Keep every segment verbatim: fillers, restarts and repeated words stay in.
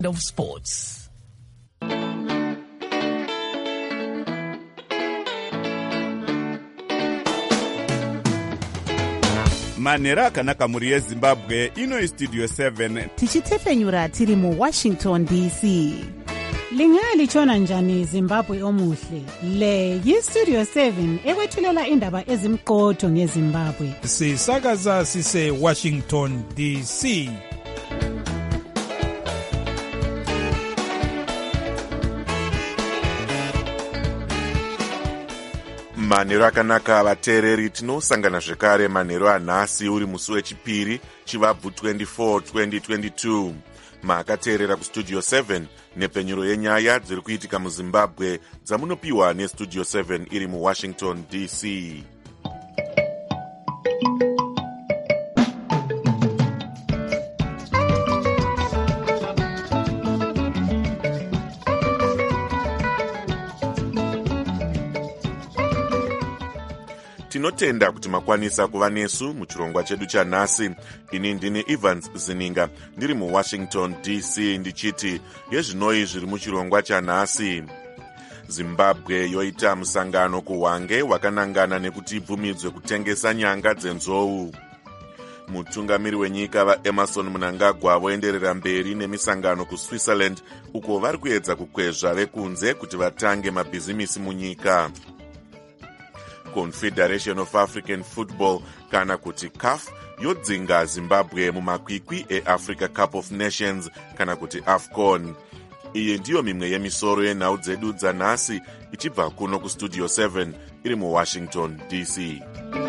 of sports. manhero akanaka mhuri yezimbabwe. ino istudio seven tichitefenyura tiri muwashington D C. Lingalitshona njani Zimbabwe omuhle? Le yistudio seven ekwethulela indaba ezimqotho ngeZimbabwe. Sisakaza sise Washington D C. manhero akanaka vateereri, tinosangana zvekare manhero anhasi uri musi wechipiri chivabvu twenty-four twenty twenty-two. makateerera kustudio seven nepenyuro yenyaya dziri kuitika muzimbabwe dzamunopiwa nestudio seven iri muwashington D C. tinotenda kuti makwanisa kuva nesu muchirongwa chedu chanhasi. ini ndini Evans Zininga ndiri muwashington D C ndichiti yezvinoi zviri muchirongwa chanhasi. Zimbabwe yoita musangano kuhwange wakanangana nekuti ibvumidzwe kutengesa nyanga dzenzou. mutungamiri wenyika vaEmerson Mnangagwa voenderera mberi nemisangano kuSwitzerland uko vari kuedza kukwezva vekunze kuti vatange mabhizimisi munyika. Confederation of African Football kana kuti C A F yodzinga Zimbabwe mumakwikwi eAfrica Cup of Nations kana kuti AFCON. iyi ndiyo mimwe yemisoro yenhau dzedu dzanhasi ichibva kuno kustudio seven iri muwashington D C.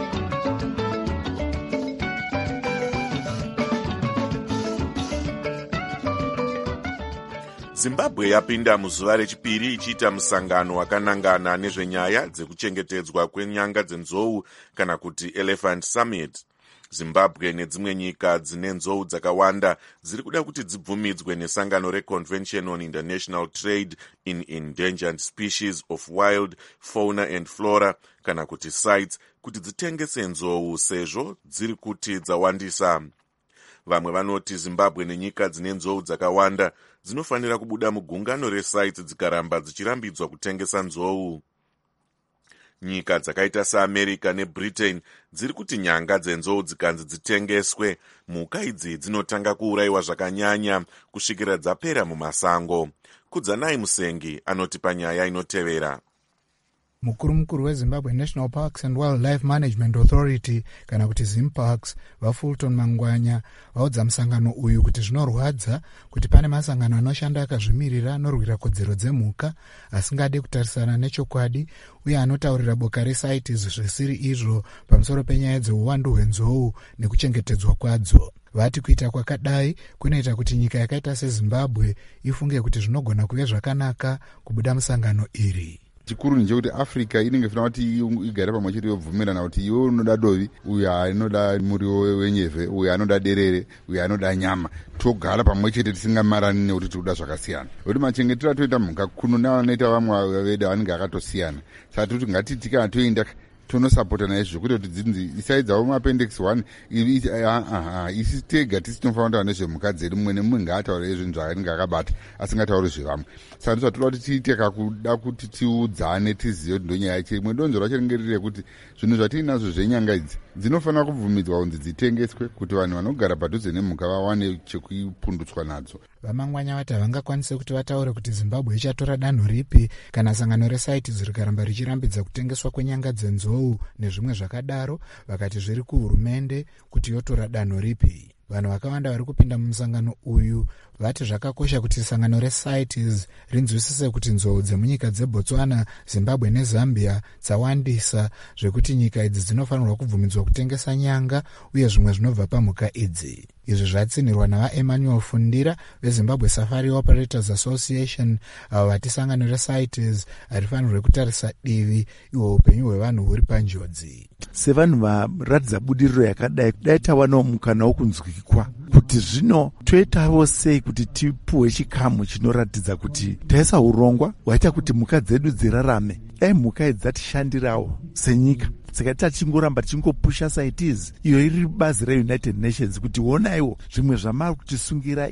Zimbabwe yapinda muzuva rechipiri ichiita musangano wakanangana nezvenyaya dzekuchengetedzwa kwenyanga dzenzou kana kuti Elephant Summit. Zimbabwe nedzimwe nyika dzine nzou dzakawanda dziri kuda kuti dzibvumidzwe nesangano reConvention on International Trade in Endangered Species of Wild Fauna and Flora kana kuti CITES kuti dzitengese nzou sezvo dziri kuti dzawandisa. Vamwe vanoti Zimbabwe nenyika dzine nzou dzakawanda dzinofanira kubuda mugungano reCITES dzikaramba dzichirambidzwa kutengesa nzou. Nyika dzakaita seAmerica neBritain dziri kuti nyanga dzenzou dzikanzi dzitengeswe, mhuka idzi dzinotanga kuurayiwa zvakanyanya kusvikira dzapera mumasango. Kudzanai Musengi anoti panyaya inotevera. Mukuru mukuru weZimbabwe National Parks and Wildlife Management Authority kana kuti ZimParks vaFulton Mangwanya vaudza musangano uyu kuti zvinorwadza kuti pane masangano anoshanda akazvimirira anorwira kodzero dzemhuka asingade kutarisana nechokwadi uye anotaurira boka reCITES zvisiri izvo pamusoro penyaya dzeuwandu hwenzou nekuchengetedzwa kwadzo. Vati kuita kwakadai kunoita kuti nyika yakaita seZimbabwe ifunge kuti zvinogona kuve zvakanaka kubuda musangano iri. chikuru ndechekuti Africa inenge funa kuti igare pamwe chete yobvumirana kuti iwe unoda dovi, uyu anoda muriwo wenyevhe, uyu anoda derere, uyu anoda nyama, togara pamwe chete tisingamarani nekuti tikuda zvakasiyana. Kuti machengetero toita mhuka kuno nevanoita vamwe vedu vanenge akatosiyana. Saka toti ngatiti kana toenda tonosapotana izvo kuti kuti dzinzi isaidzawo maappendix one isi tega tisi tinofanira kutaura nezvemhuka dzedu, mumwe nemumwe ngaataure zvinhu zvaanenge akabata asingatauri zvevamwe. Saka ndizvatoda kuti tiite kakuda kuti tiudzane tizive kuti ndonyaya yacho. Rimwe donzvo racho ringe riri rekuti zvinhu zvatiinazvo zvenyanga idzi dzinofanira kubvumidzwa kunzi dzitengeswe kuti vanhu vanogara padhuze nemhuka vawane chekupundutswa nadzo. Vamangwanya vati havangakwanise kuti vataure kuti Zimbabwe ichatora danho ripi kana sangano reCITES rikaramba richirambidza kutengeswa kwenyanga dzenzou nezvimwe zvakadaro, vakati zviri kuhurumende kuti yotora danho ripi. Vanhu vakawanda vari kupinda mumusangano uyu vati zvakakosha kuti sangano reCITES rinzwisise kuti nzou dzemunyika dzeBotswana, Zimbabwe neZambia dzawandisa zvekuti nyika idzi dzinofanirwa kubvumidzwa kutengesa nyanga uye zvimwe zvinobva pamhuka idzi. Izvi zvatsinirwa navaEmmanuel Fundira veZimbabwe Safari Operators Association, avo vati sangano reCITES harifanirwe kutarisa divi ihwo upenyu hwevanhu huri panjodzi. Sevanhu varatidza budiriro yakadai dai tawanawo mukana wokunzwikwa kuti zvino toitawo sei kuti tipuwe chikamu chinoratidza kuti taisa urongwa hwaita kuti mhuka dzedu dzirarame. Dai mhuka idzi dzatishandirawo senyika, saka tachingoramba tichingopusha CITES iyo iri bazi reUnited Nations kuti onaiwo zvimwe zvamari kutisungira izvi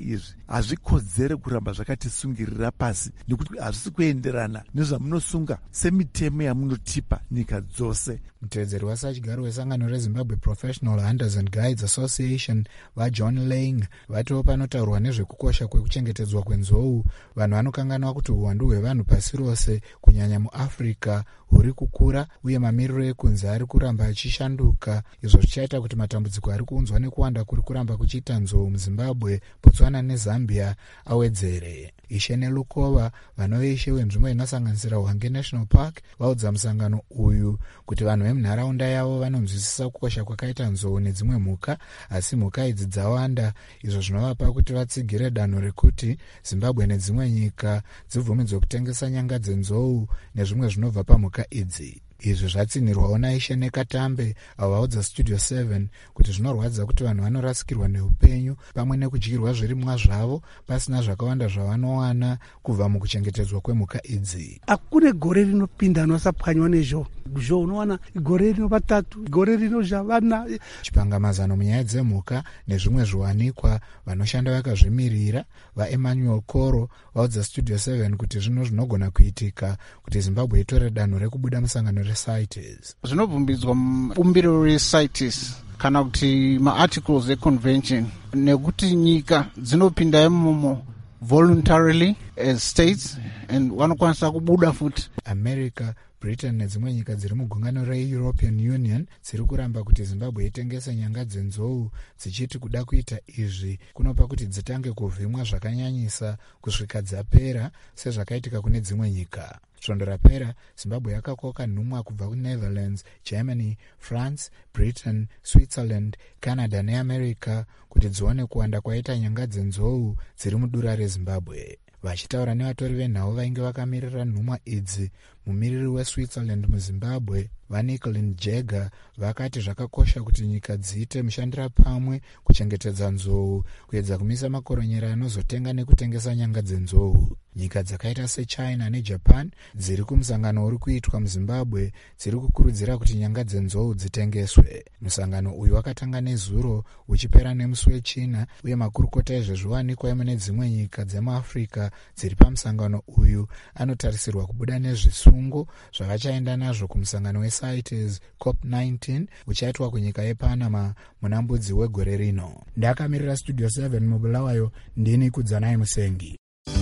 hazvikodzere kuramba zvakatisungirira pasi, nekuti hazvisi kuenderana nezvamunosunga semitemo yamunotipa nyika dzose. Mutevedzeri wasachigaro wesangano reZimbabwe Professional Hunters and Guides Association vaJohn Lang vatiwo panotaurwa nezvekukosha kwekuchengetedzwa kwenzou, vanhu vanokanganwa kuti uwandu hwevanhu pasi rose kunyanya muAfrica huri kukura uye mamiriro ekunze ari kuramba achishanduka. Izvo zvichaita kuti matambudziko ari kuunzwa nekuwanda kuri kuramba kuchiita nzou muZimbabwe, Botswana neZambia awedzere. Ishe neLukova, vanoveshe wenzvimbo inosanganisira Hwange National Park, vaudza musangano uyu kuti vanhu vemunharaunda yavo vanonzwisisa kukosha kwakaita nzou nedzimwe mhuka, asi mhuka idzi dzawanda, izvo zvinovapa kuti vatsigire danho rekuti Zimbabwe nedzimwe nyika dzibvumidzwe kutengesa nyanga dzenzou nezvimwe zvinobva pamhuka idzi. Izvi zvatsinirwawo naishe nekatambe avo vaudza Studio seven kuti zvinorwadza kuti vanhu vanorasikirwa neupenyu pamwe nekudyirwa zvirimwa zvavo pasina zvakawanda zvavanowana kubva mukuchengetedzwa kwemhuka idzi. Hakune gore rinopinda anosapwanywa nezvo zvo unowana gore rino vatatu, gore rino zvavana. Chipangamazano munyaya dzemhuka nezvimwe zviwanikwa, vanoshanda vakazvimirira vaEmmanuel Koro vaudza Studio seven kuti zvino zvinogona kuitika kuti Zimbabwe itore danho rekubuda musangano reCITES. Zvinobvumbidzwa mubumbiro reCITES kana kuti maarticles econvention, nekuti nyika dzinopinda imomo voluntarily as states and vanokwanisa kubuda futi. America, Britain nedzimwe nyika dziri mugungano reEuropean Union dziri kuramba kuti Zimbabwe itengese nyanga dzenzou, dzichiti kuda kuita izvi kunopa kuti dzitange kuvhimwa zvakanyanyisa kusvika dzapera sezvakaitika kune dzimwe nyika. Svondo rapera, Zimbabwe yakakoka nhumwa kubva kuNetherlands, Germany, France, Britain, Switzerland, Canada neAmerica kuti dzione kuwanda kwaita nyanga dzenzou dziri mudura reZimbabwe. Vachitaura nevatori venhau vainge vakamirira nhumwa idzi, mumiriri weSwitzerland muZimbabwe vaNicolin Jagger vakati zvakakosha kuti nyika dziite mushandira pamwe kuchengetedza nzou, kuedza kumisa makoronyera anozotenga nekutengesa nyanga dzenzou. Nyika dzakaita seChina neJapan dziri kumusangano uri kuitwa muZimbabwe dziri kukurudzira kuti nyanga dzenzou dzitengeswe. Musangano uyu wakatanga nezuro uchipera nemusi weChina, uye makurukota ezvezviwanikwa emune dzimwe nyika dzemuAfrica dziri pamusangano uyu anotarisirwa kubuda nezvisungo zvavachaenda nazvo kumusangano weCITES COP nineteen uchaitwa kunyika yePanama muna mbudzi wegore rino. Ndakamirira Studio seven mubulawayo, ndini Kudzanai Musengi.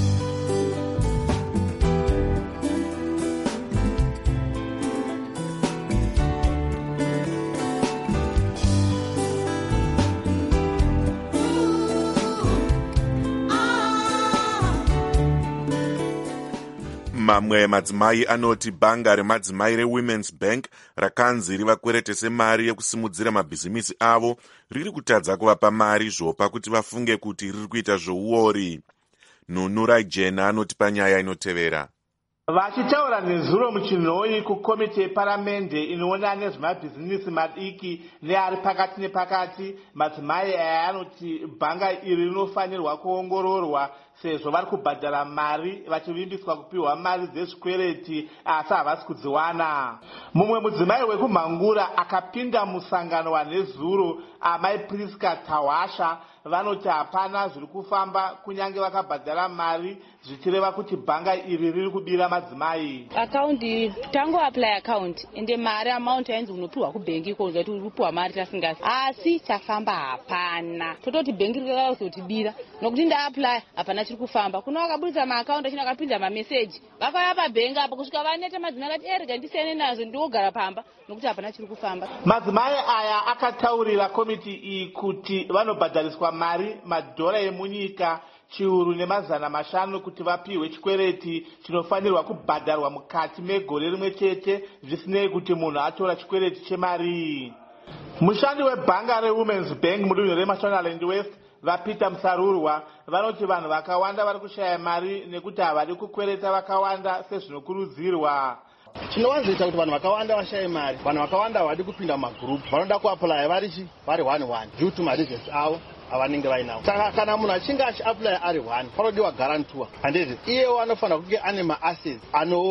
Mamwe madzimai anoti bhanga remadzimai reWomen's Bank rakanzi rivakweretese mari yekusimudzira mabhizimisi avo riri kutadza kuvapa mari zvopa kuti vafunge kuti riri kuita zvouori. Nunurai Jena anoti panyaya inotevera. Vachitaura nezuro muchinhoi kukomiti yeparamende inoona nezvemabhizinisi madiki neari pakati nepakati, madzimai aya anoti bhanga iri rinofanirwa kuongororwa sezvo vari kubhadhara mari vachivimbiswa kupiwa mari dzezvikwereti asi havasi kudziwana. Mumwe mudzimai wekumhangura akapinda musangano wanezuro, amai Priska Tawasha, vanoti hapana zviri kufamba kunyange vakabhadhara mari, zvichireva kuti bhanga iri riri kubira madzimai. Akaundi tango apply account ende mari amount yainzi unopiwa kubhengi kuonza kuti unopiwa mari tasingasi, asi chafamba hapana. Tototi bhengi rikakala kuzotibira nokuti nda apply hapana chiri kufamba. Kuna vakabudisa maaccount achina akapinza mameseji vakauya pabhengi apo kusvika vaneta madzimai akati erega ndisiyane nazvo ndiogara pamba nokuti hapana chiri kufamba. Madzimai aya akataurira komiti iyi kuti vanobhadhariswa mari madhora emunyika chiuru nemazana mashanu kuti vapiwe chikwereti chinofanirwa kubhadharwa mukati megore rimwe chete, zvisinei kuti munhu atora chikwereti chemari. Mushandi webhanga reWomen's Bank mudunhu reMashonaland West vaPeter Musarurwa vanoti vanhu vakawanda vari kushaya mari nekuti havadi kukwereta vakawanda sezvinokurudzirwa. Chinowanzoita kuti vanhu vakawanda vashaye mari, vanhu vakawanda havadi kupinda mumagroup, vanoda kuapply varichi vari one one due to mareasons avo avanenge vainawo. Saka kana munhu achinge achiapply ari one panodiwa guarantor, handizvo iyewo anofanira kunge ane maassets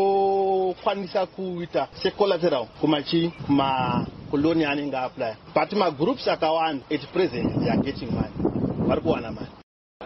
anokwanisa kuita secollateral kumachi kumakoloni anenge apply. But magroups akawanda at present they are getting money, vari kuwana mari.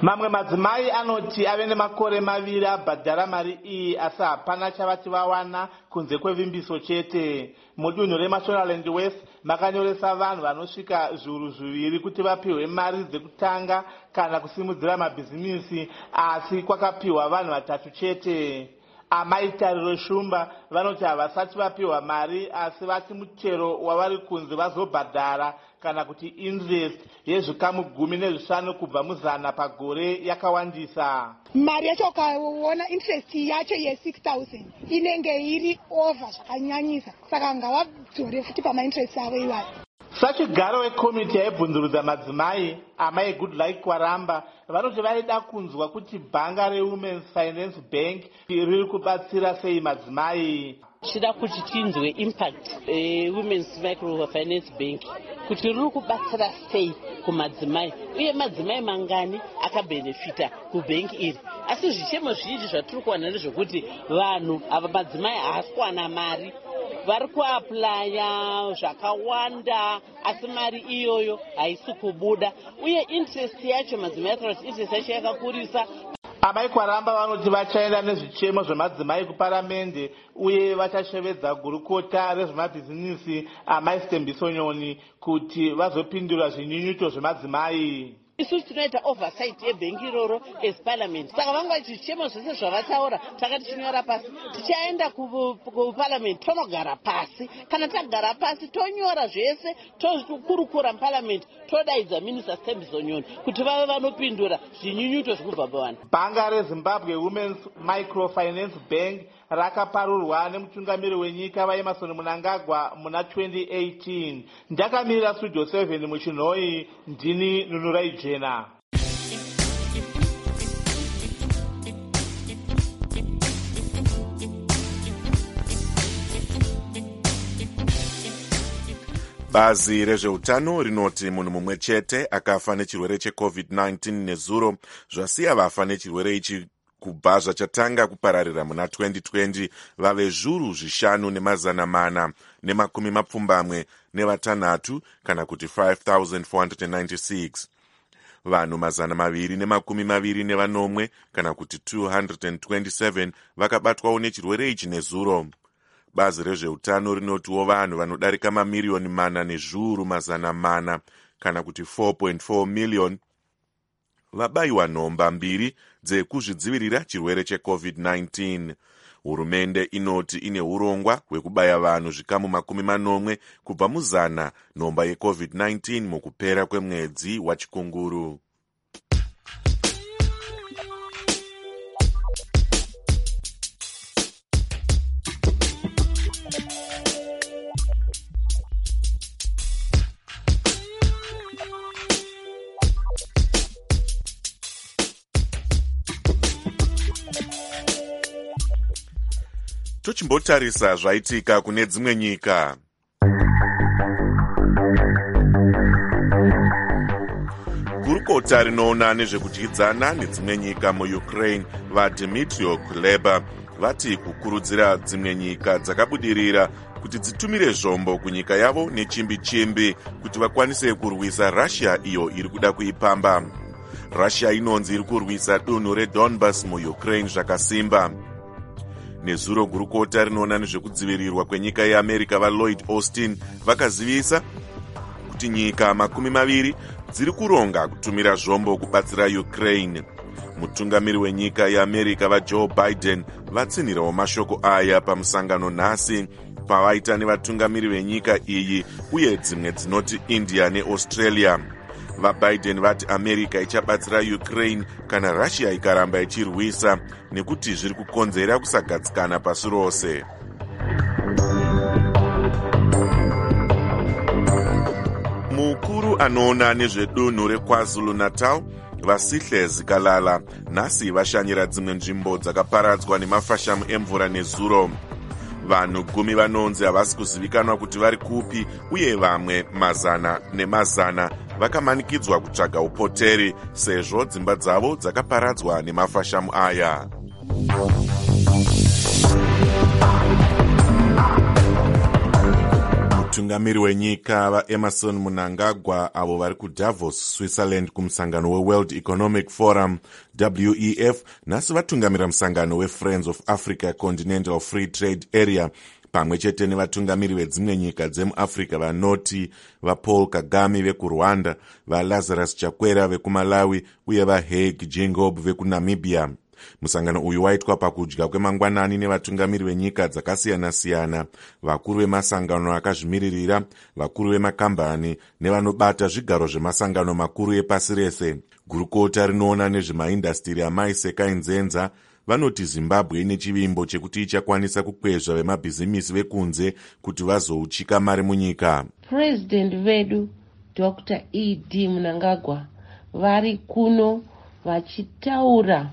Mamwe madzimai anoti ave nemakore maviri abhadhara mari iyi asi hapana chavati vawana kunze kwevimbiso chete. Mudunhu reMashonaland West makanyoresa vanhu vanosvika zviuru zviviri kuti vapiwe mari dzekutanga kana kusimudzira mabhizinisi, asi kwakapiwa vanhu vatatu chete. Amai Tariro Shumba vanoti havasati vapiwa mari asi vati mutero wavari kunze vazobhadhara kana kuti interest yezvikamu gumi nezvishanu kubva muzana pagore yakawandisa. Mari yacho ukaona interest yacho ye six thousand inenge iri over zvakanyanyisa, saka ngavadzore futi pamainterest avo iwayo. Sachigaro wekomiti yaibvunzurudza madzimai amai Goodluck Kwaramba vanoti vaida kunzwa kuti bhanga reWomen's Finance Bank riri kubatsira sei madzimai. Chida kuti tinzwe impact eh, Women's Microfinance Bank kuti riri kubatsira sei kumadzimai uye madzimai mangani akabenefita kubhengi iri. Asi zvichemo zvizhinji zvatiri kuwana ndezvekuti vanhu ava madzimai haasi kuwana mari, vari kuaplaya zvakawanda asi mari iyoyo haisi kubuda, uye interest yacho madzimai ataura kuti interest yacho yakakurisa. Amai Kwaramba vanoti vachaenda nezvichemo zvemadzimai kuparamende uye vachashevedza gurukota rezvemabhizinisi amai Stembiso Nyoni kuti vazopindura zvinyunyuto zvemadzimai. Isu tinoita oversight yebhengi iroro as parliament. Saka vanga zvichemo zvese zvavataura takati tinyora pasi, tichaenda kuparliament tonogara pasi, kana tagara pasi tonyora zvese tokurukura muparliament, todaidza minister Stembiso Nyoni kuti vave vanopindura zvinyunyuto zvikubva pavanhu. Bhanga reZimbabwe Women's Microfinance Bank rakaparurwa nemutungamiri wenyika vaEmmerson Mnangagwa muna twenty eighteen. Ndakamirira Studio seven muchinhoi, ndini Nunurai Jena. Bazi rezveutano rinoti munhu mumwe chete akafa nechirwere checovid nineteen nezuro, zvasiya vafa nechirwere ichi kubva zvachatanga kupararira muna twenty twenty vave zviuru zvishanu nemazana mana nemakumi mapfumbamwe nevatanhatu kana kuti five thousand four hundred ninety-six. Vanhu mazana maviri nemakumi maviri nevanomwe kana kuti two hundred twenty-seven vakabatwawo nechirwere ichi nezuro. Bazi rezveutano rinotiwo vanhu vanodarika mamiriyoni mana nezviuru mazana mana kana kuti four point four million vabayiwa nhomba mbiri dzekuzvidzivirira chirwere checovid nineteen. Hurumende inoti ine urongwa hwekubaya vanhu zvikamu makumi manomwe kubva muzana nhomba yecovid nineteen mukupera kwemwedzi wachikunguru. Tochimbotarisa zvaitika kune dzimwe nyika. Gurukota rinoona nezvekudyidzana nedzimwe nyika muUkraine vaDmytro Kuleba vati kukurudzira dzimwe nyika dzakabudirira kuti dzitumire zvombo kunyika yavo nechimbi-chimbi kuti vakwanise kurwisa Russia iyo iri kuda kuipamba. Russia inonzi iri kurwisa dunhu reDonbas muUkraine zvakasimba. Nezuro gurukota rinoona nezvekudzivirirwa kwenyika yeAmerica vaLloyd Austin vakazivisa kuti nyika makumi maviri dziri kuronga kutumira zvombo kubatsira Ukraine. Mutungamiri wenyika yeAmerica vaJoe Biden vatsinhirawo mashoko aya pamusangano nhasi pavaita nevatungamiri venyika iyi uye dzimwe dzinoti India neAustralia. VaBiden vati America ichabatsira Ukraine kana Russia ikaramba ichirwisa nekuti zviri kukonzera kusagadzikana pasi rose. Mukuru anoona nezvedunhu reKwaZulu Natal Vasihle Zikalala nhasi vashanyira dzimwe nzvimbo dzakaparadzwa nemafashamu emvura nezuro. Vanhu gumi vanonzi havasi kuzivikanwa kuti vari kupi uye vamwe mazana nemazana vakamanikidzwa kutsvaga upoteri sezvo dzimba dzavo dzakaparadzwa nemafashamu aya. vatungamiri wenyika vaemerson Mnangagwa avo vari kuDavos, Switzerland kumusangano weWorld Economic Forum W E F nhasi vatungamira musangano weFriends of Africa Continental Free Trade Area pamwe chete nevatungamiri vedzimwe nyika dzemuafrica vanoti vaPaul Kagame vekuRwanda, vaLazarus Chakwera vekuMalawi uye vaHage Geingob vekuNamibia. Musangano uyu waitwa pakudya kwemangwanani nevatungamiri venyika dzakasiyana-siyana, vakuru vemasangano akazvimiririra, vakuru vemakambani nevanobata zvigaro zvemasangano makuru epasi rese. Gurukota rinoona nezvemaindastiri amaiseka enzenza vanoti Zimbabwe ine chivimbo chekuti ichakwanisa kukwezva vemabhizimisi vekunze kuti vazouchika mari munyika. President vedu Doctor E D Mnangagwa vari kuno vachitaura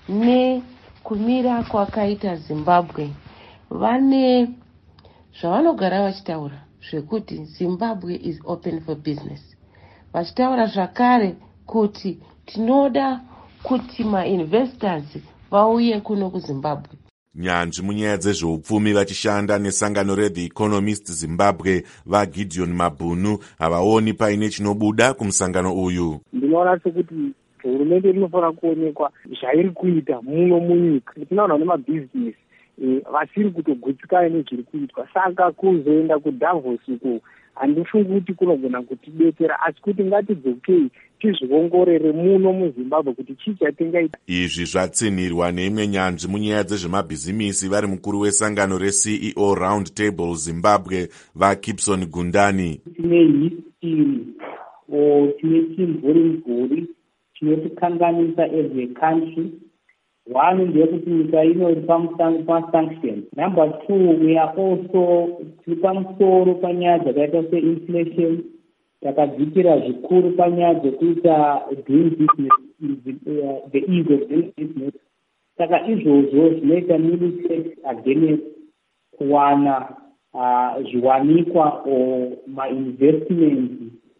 nekumira kwakaita Zimbabwe. Vane zvavanogara vachitaura zvekuti Zimbabwe is open for business. Vachitaura zvakare kuti tinoda kuti ma-investors vauye kuno kuZimbabwe. Nyanzvi munyaya dzezveupfumi vachishanda nesangano reThe Economist Zimbabwe vaGideon Mabhunu havaoni paine chinobuda kumusangano uyu. Ndinoona sekuti hurumende inofanira kuonekwa zvairi kuita muno munyika. Tinoona nemabhizinesi vasiri kutogutsikana nezviri kuitwa. Saka kuzoenda kuDavos uko handifungi kuti kunogona kutidetsera, asi kuti ngatidzokei tizviongorere muno muZimbabwe kuti chii chatingaita. Izvi zvatsinhirwa neimwe nyanzvi munyaya dzezvemabhizimisi vari mukuru wesangano reC E O Round Table Zimbabwe vaGibson Gundani. Tine history o tine chimvuri mvuri chinotikanganisa as a country. One, ndeyekuti nyika ino iri pasanction. Number two, we are also tiri pamusoro panyaya dzakaita seinflation. Takadzikira zvikuru panyaya dzekuita doing business, the ease of doing business. Saka izvozvo zvinoita military against kuwana zviwanikwa o ma-investment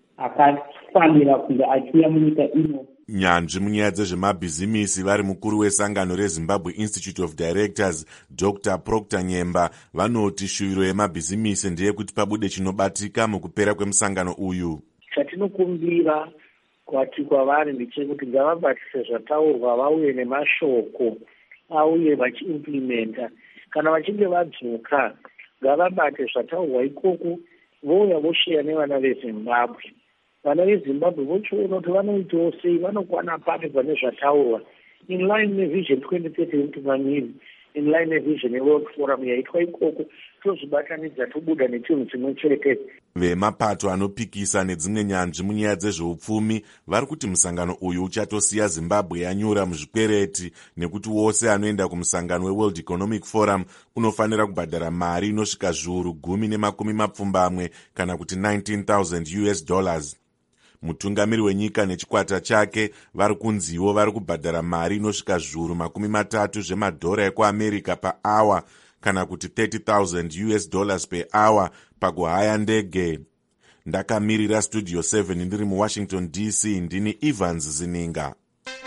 akafanira kunge achiuya munyika ino. Nyanzvi munyaya dzezvemabhizimisi vari mukuru wesangano reZimbabwe Institute of Directors Doctor Proctor Nyemba vanoti shuviro yemabhizimisi ndeyekuti pabude chinobatika mukupera kwemusangano uyu. Chatinokumbira kwati kwavari ndechekuti ngavabatise zvataurwa, vauye nemashoko auye vachiimplimenta. Kana vachinge vadzoka ngavabate zvataurwa ikoko, vouya vosheya nevana veZimbabwe. Vana veZimbabwe vochiona kuti vanoitawo sei, vanokwana papi pane zvataurwa in line nevision twenty thirty yemutungamiri, in line nevision yeWorld Forum yaitwa ikoko, tozvibatanidza tobuda nechinhu chimwe chete. Vemapato anopikisa nedzimwe nyanzvi munyaya dzezveupfumi vari kuti musangano uyu uchatosiya Zimbabwe yanyura muzvikwereti nekuti wose anoenda kumusangano weWorld Economic Forum unofanira kubhadhara mari inosvika zviuru gumi nemakumi mapfumbamwe kana kuti nineteen thousand U S dollars. Mutungamiri wenyika nechikwata chake vari kunziwo vari kubhadhara mari inosvika zviuru makumi matatu zvemadhora ekuAmerica paawa kana kuti thirty thousand U S dollars per hour pakuhaya ndege. Ndakamirira Studio seven ndiri muWashington D C ndini Evans Zininga.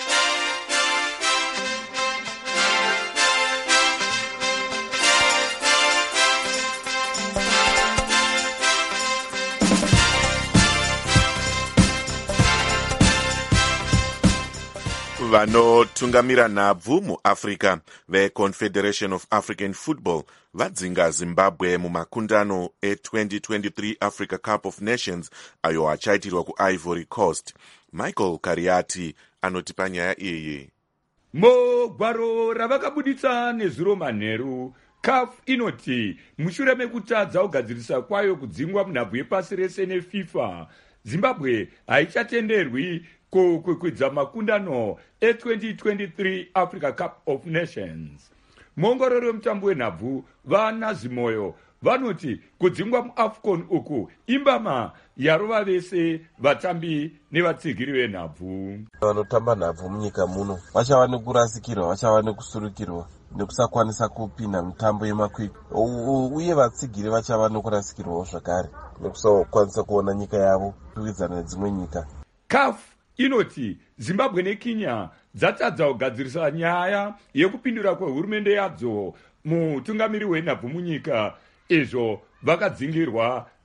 Vanotungamira nhabvu muAfrica veConfederation of African Football vadzinga Zimbabwe mumakundano e-twenty twenty-three Africa Cup of Nations ayo achaitirwa kuIvory Coast. Michael Kariati anoti panyaya iyi. Mogwaro ravakabuditsa nezuro manheru, C A F inoti mushure mekutadza kugadzirisa kwayo kudzingwa munhabvu yepasi rese neFIFA, Zimbabwe haichatenderwi kukwidza makundano e-twenty twenty-three Africa Cup of Nations. Muongorori wemutambo wenhabvu vana Zimoyo vanoti kudzingwa muAFCON uku imbama yarova vese vatambi nevatsigiri venhabvu. Vanotamba nhabvu munyika muno vachava nekurasikirwa, vachava nekusurukirwa nekusakwanisa kupinda mitambo yemakwikwi, uye vatsigiri vachava nekurasikirwawo zvakare nekusakwanisa kuona nyika yavo kuwidzana nedzimwe nyika. C A F inoti Zimbabwe neKenya dzatadza kugadzirisa nyaya yekupindura kwehurumende yadzo mutungamiri wenhabvu munyika, izvo vakadzingirwa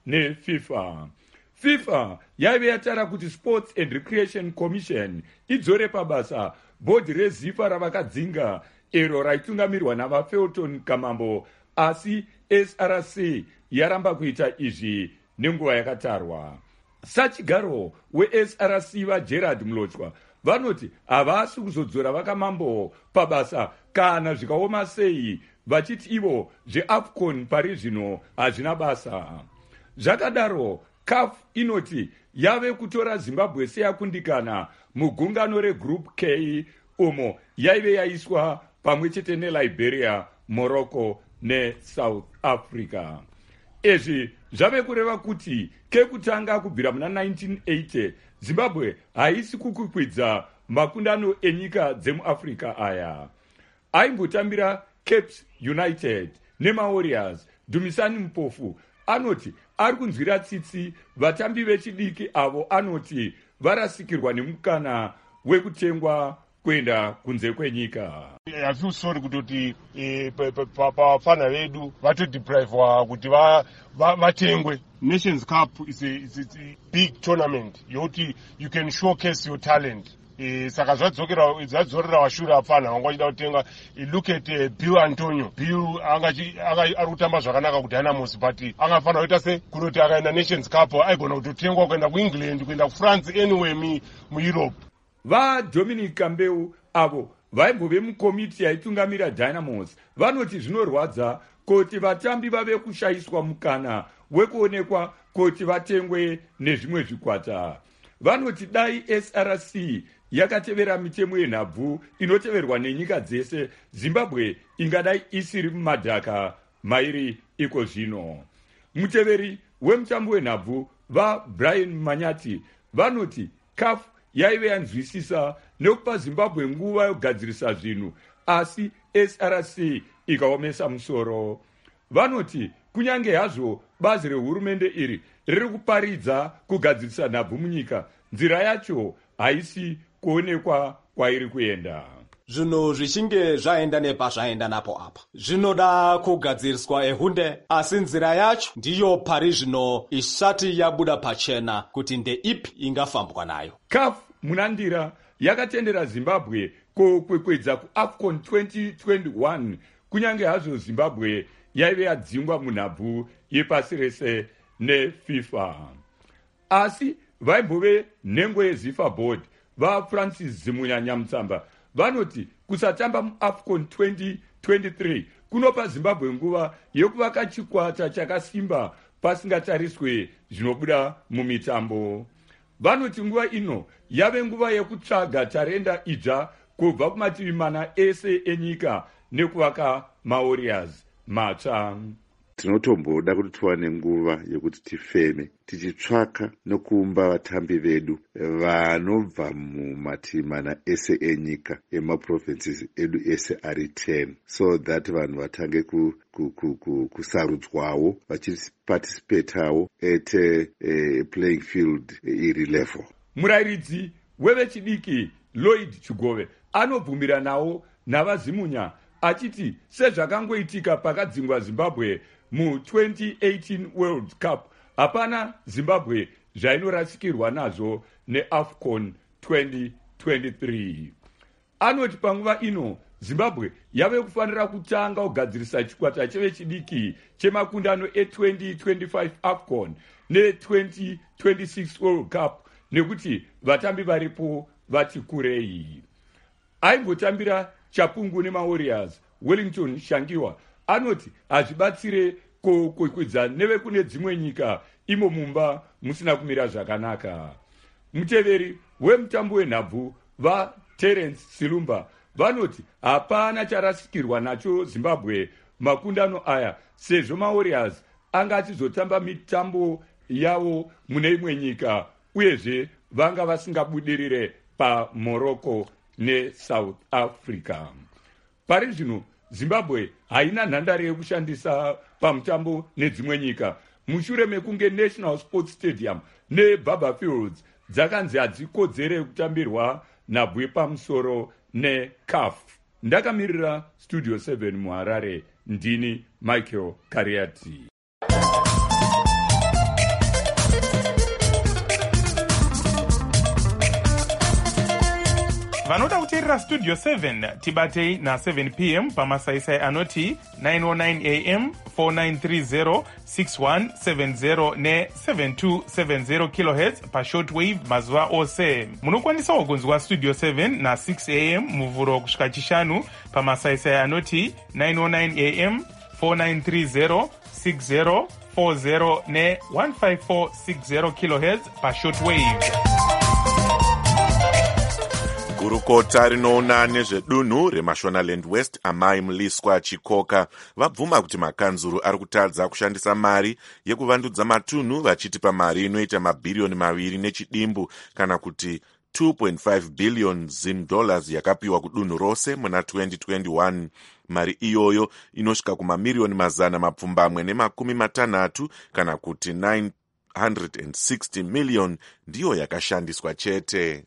nefifa. fifa yaive yataura kuti Sports and Recreation Commission idzore pabasa bhodhi rezifa ravakadzinga ero raitungamirirwa navafelton Kamambo, asi S R C yaramba kuita izvi nenguva yakatarwa. Sachigaro we-S R C vaGerard Mlochwa vanoti havasi kuzodzora vakamambo pabasa kana zvikaoma sei, vachiti ivo zveAFCON pari zvino hazvina basa. Zvakadaro C A F inoti yave kutora Zimbabwe seyakundikana mugungano reGroup K umo yaive yaiswa pamwe chete neLiberia, Morocco neSouth Africa. Izvi zvave kureva kuti kekutanga kubvira muna nineteen eighty Zimbabwe haisi kukukwidza makundano enyika dzemuAfrica aya. Aimbotambira Cape United nemaWarriors. Dumisani Mpofu anoti ari kunzwira tsitsi vatambi vechidiki avo anoti varasikirwa nemukana wekutengwa kuenda kunze kwenyika. I feel sorry kutoti pavafana vedu vatodeprivwa kuti vatengwe. Nations Cup is a, is a big tournament yokuti you can showcase your talent. E, saka zvadzokera zvadzorera vashure apfana vanga vachida kutenga. Look at uh, Bill Antonio. Bill ari kutamba zvakanaka kuDynamos but angafanira kuita se kunoti akaenda Nations Cup aigona kutotengwa kuenda kuEngland kuenda kuFrance anywhere muEurope. VaDominic Kambeu avo vaimbove mukomiti yaitungamira Dynamos vanoti zvinorwadza kuti vatambi vave kushayiswa mukana wekuonekwa kuti vatengwe nezvimwe zvikwata. Vanoti dai S R C yakatevera mitemo yenhabvu inoteverwa nenyika dzese, Zimbabwe ingadai isiri mumadhaka mairi iko zvino. Muteveri wemutambo wenhabvu vaBrian Manyati vanoti C A F yaive yanzwisisa nekupa Zimbabwe nguva yokugadzirisa zvinhu, asi S R C ikaomesa musoro. Vanoti kunyange hazvo bazi rehurumende iri riri kuparidza kugadzirisa nhabvu munyika, nzira yacho haisi kuonekwa kwairi kuenda. Zvinhu zvichinge zvaenda nepa zvaenda napo apa zvinoda kugadziriswa ehunde, asi nzira yacho ndiyo pari zvino isati yabuda pachena kuti ndeipi ingafambwa nayo. C A F munandira yakatendera Zimbabwe kokwekwedza kuAFCON twenty twenty-one kunyange hazvo Zimbabwe yaive yadzingwa munhabvu yepasi rese neFIFA. Asi vaimbove nhengo yeZIFA board vaFrancis Zimunya Nyamutsamba vanoti kusatamba muAFCON twenty twenty-three kunopa Zimbabwe nguva yekuvaka chikwata chakasimba pasingatariswe zvinobuda mumitambo. Vanoti nguva ino yave nguva yekutsvaga tarenda idzva kubva kumativi mana ese enyika nekuvaka maWarriors matsva. Tinotomboda kuti tiwane nguva yekuti tifeme tichitsvaka nokuumba vatambi vedu vanobva mumativi mana ese enyika emaprovinces edu ese ari ten, so that vanhu vatange kusarudzwawo vachiparticipatawo at uh, playing field iri level. Murairidzi wevechidiki Lloyd Chigove anobvumira nawo navaZimunya achiti sezvakangoitika pakadzingwa Zimbabwe mu twenty eighteen World Cup hapana Zimbabwe zvainorasikirwa nazvo neAFCON twenty twenty-three. Anoti panguva ino Zimbabwe yave kufanira kutanga kugadzirisa chikwata chevechidiki chemakundano e-twenty twenty-five AFCON ne-twenty twenty-six World Cup nekuti vatambi varipo vati kurei. Aimbotambira Chapungu nemaWarriors Wellington Shangiwa anoti hazvibatsire kokwekwedza nevekune dzimwe nyika imo mumba musina kumira zvakanaka. Muteveri wemutambo wenhabvu vaTerence Silumba vanoti hapana charasikirwa nacho Zimbabwe makundano aya sezvo maWarriors anga achizotamba mitambo yavo mune imwe nyika uyezve vanga vasingabudirire paMorocco neSouth Africa. Pari zvino Zimbabwe haina nhandare yekushandisa pamutambo nedzimwe nyika mushure mekunge National Sports Stadium neBaba Fields dzakanzi hadzikodzere kutambirwa nhabvu yepamusoro neC A F. Ndakamirira Studio seven muHarare, ndini Michael Kariati. vanoda kuteerera studio seven tibatei na-seven p m pamasaisai anoti nine oh nine a m four nine three zero six one seven zero ne-seven two seven zero kilohertz pashortwave mazuva ose. Munokwanisawo kunzwa studio seven na-six a m muvhuro kusvika chishanu pamasaisai anoti nine oh nine a m four nine three zero six zero four zero ne-one five four six zero kilohertz pashortwave. gurukota rinoona nezvedunhu remashonaland west amai muliswa chikoka vabvuma kuti makanzuru ari kutadza kushandisa mari yekuvandudza matunhu vachiti pamari inoita mabhiriyoni maviri nechidimbu kana kuti two point five billion zim dollars yakapiwa kudunhu rose muna twenty twenty-one. Mari iyoyo inosvika kumamiriyoni mazana mapfumbamwe nemakumi matanhatu kana kuti nine hundred sixty million ndiyo yakashandiswa chete.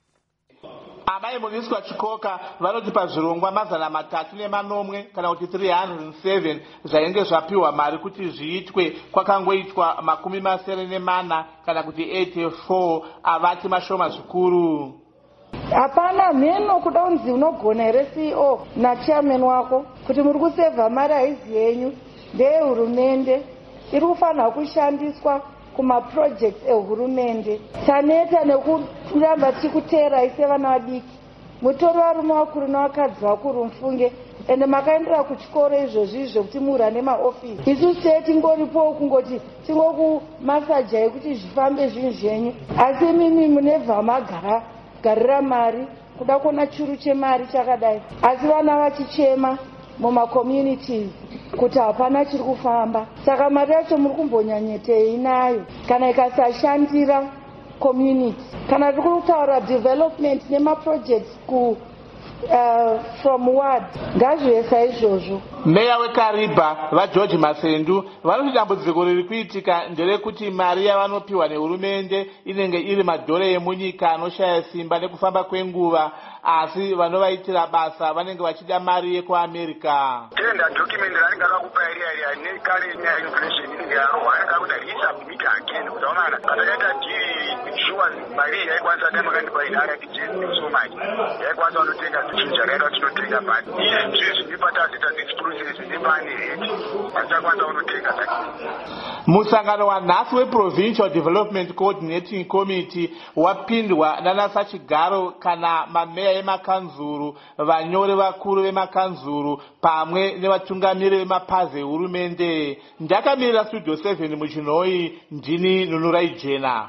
amai muliswa chikoka vanoti pazvirongwa mazana matatu nemanomwe kana kuti three hundred seven zvainge zvapiwa mari kuti zviitwe kwakangoitwa makumi masere nemana kana kuti eighty-four avati mashoma zvikuru. hapana mheno kuda kunzi unogona here C E O nachairman wako kuti muri kusevha mari haizi yenyu ndeyehurumende iri kufanira kushandiswa kumaprojects ehurumende. Taneta nekuramba tikuteerai sevana vadiki mutori varume vakuru nevakadzi vakuru mufunge ende makaendera kuchikoro izvozvi izvo kuti mura nemaofisi. Isu se tingoripowo kungoti tingokumasajai kuti zvifambe zvinhu zvenyu asi mimi munebva magara garira mari kuda kuona churu chemari chakadai asi vana vachichema mumacommunities kuti hapana chiri kufamba. Saka mari yacho muri kumbonyanyetei nayo kana ikasashandira community. Kana tiri kutaura development nemaprojects ku Uh, from ward ngazvive saizvozvo. Meya weKariba vaGeorge Masendu vanoti dambudziko riri kuitika nderekuti mari yavanopiwa nehurumende inenge iri madhora emunyika anoshaya simba nekufamba kwenguva asi vanovaitira basa vanenge vachida mari yekuamerica. tenda document ranenge akakupa area area nekare nyaya inflation inenge yarohwa akakuti risubmit again utaonana katakaita diri sure mari yaikwanisa time akandipa inhara kuti so much yaikwanisa unotenga chinhu chakaita chinotenga bani izvi zvinipatasita this process nepane rate achakwanisa unotenga zaki. Musangano wanhasi weProvincial Development Coordinating Committee wapindwa nanasachigaro kana mameya emakanzuru vanyori vakuru vemakanzuru pamwe nevatungamiri vemapazi ehurumende. Ndakamirira studio seven muchinoi ndini Nunurai Jena.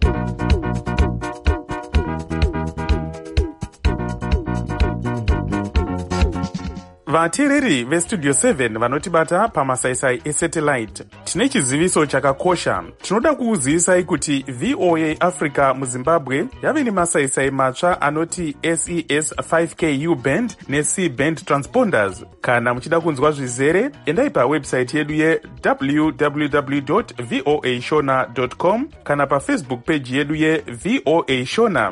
vateereri vestudio seven vanotibata pamasaisai esatellite tine chiziviso chakakosha. Tinoda kukuzivisai kuti V O A Africa muZimbabwe yave nemasaisai matsva anoti S E S five K U band ne-C band transponders. Kana muchida kunzwa zvizere endai pawebsite yedu ye w w w dot voa shona dot com kana pafacebook page yedu ye V O A Shona.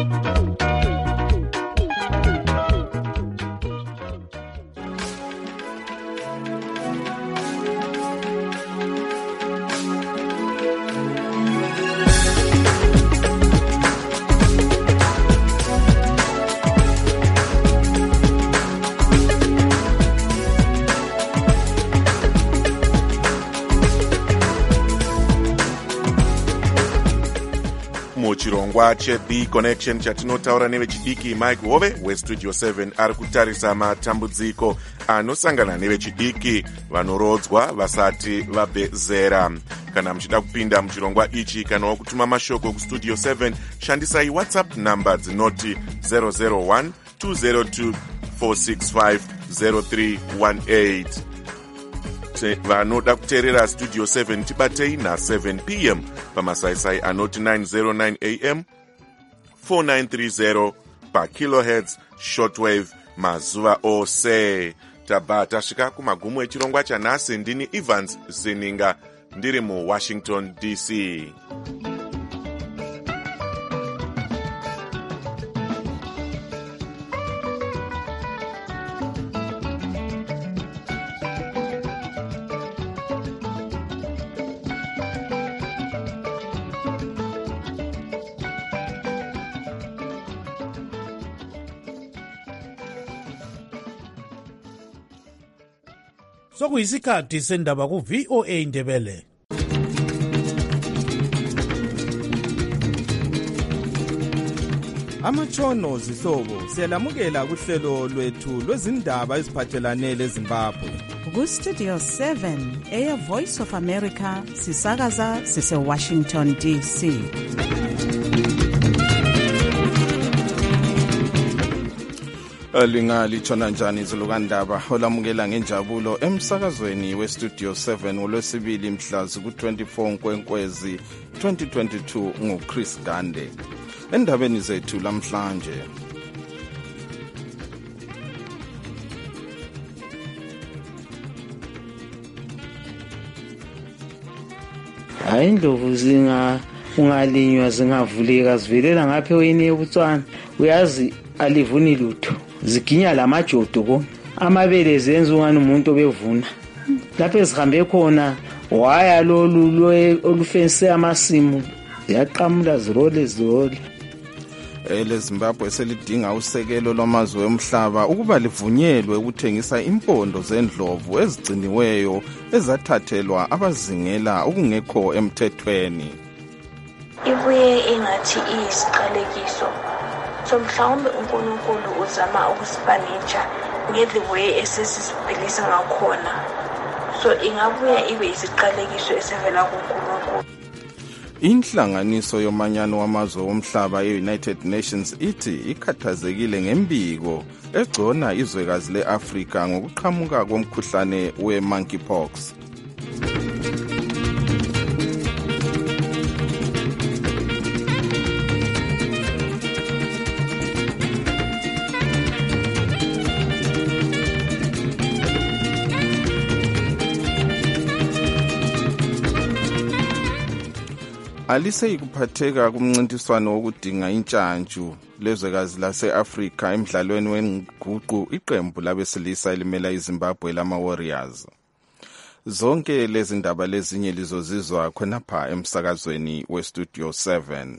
muchirongwa cheThe Connection chatinotaura nevechidiki, Mike Hove westudio seven ari kutarisa matambudziko anosangana nevechidiki vanorodzwa vasati vabve zera. Kana muchida kupinda muchirongwa ichi kana kutuma mashoko kustudio seven shandisai WhatsApp namba dzinoti zero zero one two zero two four six five zero three one eight. Vanoda kuteerera studio seven tibatei na-seven p m pamasaisai anoti nine oh nine a m four nine three zero pakilohertz shortwave mazuva ose. Tabva tasvika kumagumo echirongwa chanhasi. Ndini Evans Zininga ndiri muWashington D C. sokuyisikhathi sendaba ku-V O A Ndebele. Amatshono zihlobo siyalamukela kuhlelo lwethu lwezindaba eziphathelane leZimbabwe. Ku-Studio seven eya Voice of America sisakaza sise-Washington D C. Lingalitshona njani izilukandaba olamukela ngenjabulo emsakazweni we-Studio seven olwesibili mhla ziku-twenty-four Nkwenkwezi twenty twenty-two nguChris Gande. Endabeni zethu lamhlanje, hayi indlovu zinga ungalinywa zingavuleka zivelela ngapha wena eBotswana, uyazi alivuni lutho, ziginya lamajodo ko amabele zenza ungani umuntu obevuna. Lapho ezihambe khona waya lolu olufense amasimu ziyaqamula zirole zirole. eleZimbabwe selidinga usekelo lwamazwe omhlaba ukuba livunyelwe ukuthengisa impondo zendlovu ezigciniweyo ezathathelwa abazingela okungekho emthethweni. Ibuye engathi iyisiqalekiso so mhlawumbe uNkulunkulu uzama ukusipanisha ngedliwe esesisiphilisa ngakhona, so ingabuya ibe isiqalekiso esivela kuNkulunkulu. Inhlanganiso yomanyano wamazwe omhlaba e-United Nations ithi ikhathazekile ngembiko egcona izwekazi le-Afrika ngokuqhamuka komkhuhlane we-monkeypox. Alise ikuphatheka kumncintiswano wokudinga intshantshu lezwekazi lase-Afrika emidlalweni wenguqu iqembu labesilisa elimela iZimbabwe lama-Warriors. Zonke lezi ndaba lezinye lizozizwa khonapha emsakazweni we-Studio seven.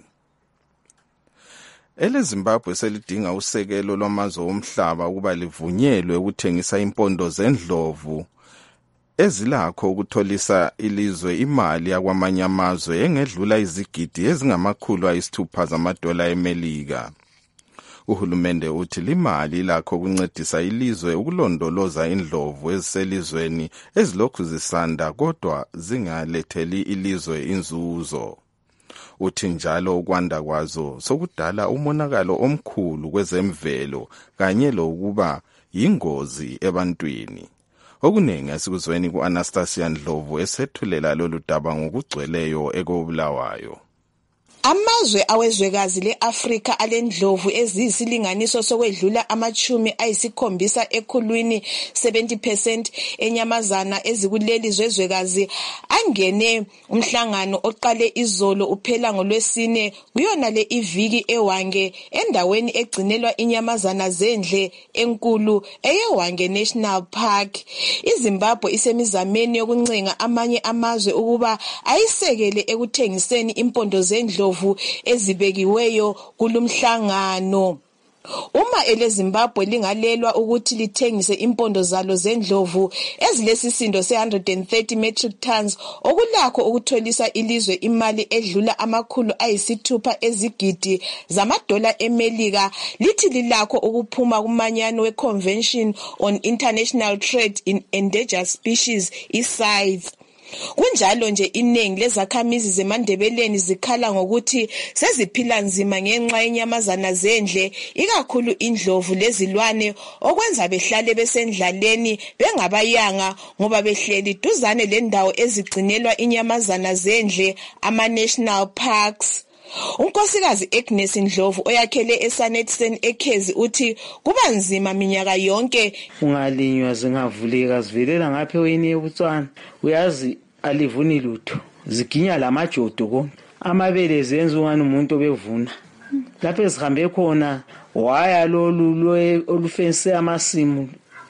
eleZimbabwe selidinga usekelo lwamazwe omhlaba ukuba livunyelwe ukuthengisa impondo zendlovu ezilakho ukutholisa ilizwe imali yakwamanye amazwe engedlula izigidi ezingamakhulu ayisithupha zamadola eMelika. Uhulumende uthi limali ilakho ukuncedisa ilizwe ukulondoloza indlovu eziselizweni ezilokhu zisanda kodwa zingaletheli ilizwe inzuzo. Uthi njalo ukwanda kwazo sokudala umonakalo omkhulu kwezemvelo kanye lokuba yingozi ebantwini. Okuningi asikuzweni ku-Anastasia Ndlovu esethulela lolu daba ngokugcweleyo ekobulawayo. Amazwe awezwekazi le-Afrika alendlovu eziyisilinganiso sokwedlula amachumi ayisikhombisa ekhulwini seventy percent enyamazana ezikuleli zwezwekazi angene umhlangano oqale izolo uphela ngolwesine kuyona le iviki eWange endaweni egcinelwa inyamazana zendle enkulu eyeWange National Park. iZimbabwe isemizameni yokuncenga amanye amazwe ukuba ayisekele ekuthengiseni impondo zendlovu ezibekiweyo kulumhlangano. Uma eleZimbabwe lingalelwa ukuthi lithengise impondo zalo zendlovu ezilesisindo se one hundred thirty metric tons okulakho ukutholisa ilizwe imali edlula amakhulu ayisithupha ezigidi zamadola eMelika, lithi lilakho ukuphuma kumanyano we-Convention on International Trade in Endangered Species i-SITE. Kunjalo nje iningi lezakhamizi zeMandebeleni zikhala ngokuthi seziphila nzima ngenxa yenyamazana zendle ikakhulu indlovu lezilwane okwenza behlale besendlaleni bengabayanga ngoba behleli duzane lendawo ezigcinelwa inyamazana zendle ama-national parks. Unkosikazi Agnes Ndlovu oyakhele eSanetsen eKhezi uthi kuba nzima minyaka yonke. Ungalinywa zingavuleka zivelela ngapha wena eBotswana, uyazi alivuni lutho, ziginya lamajodo ko amabele zenza ungani umuntu obevuna. Lapho ezihambe khona waya lolu olufense amasimu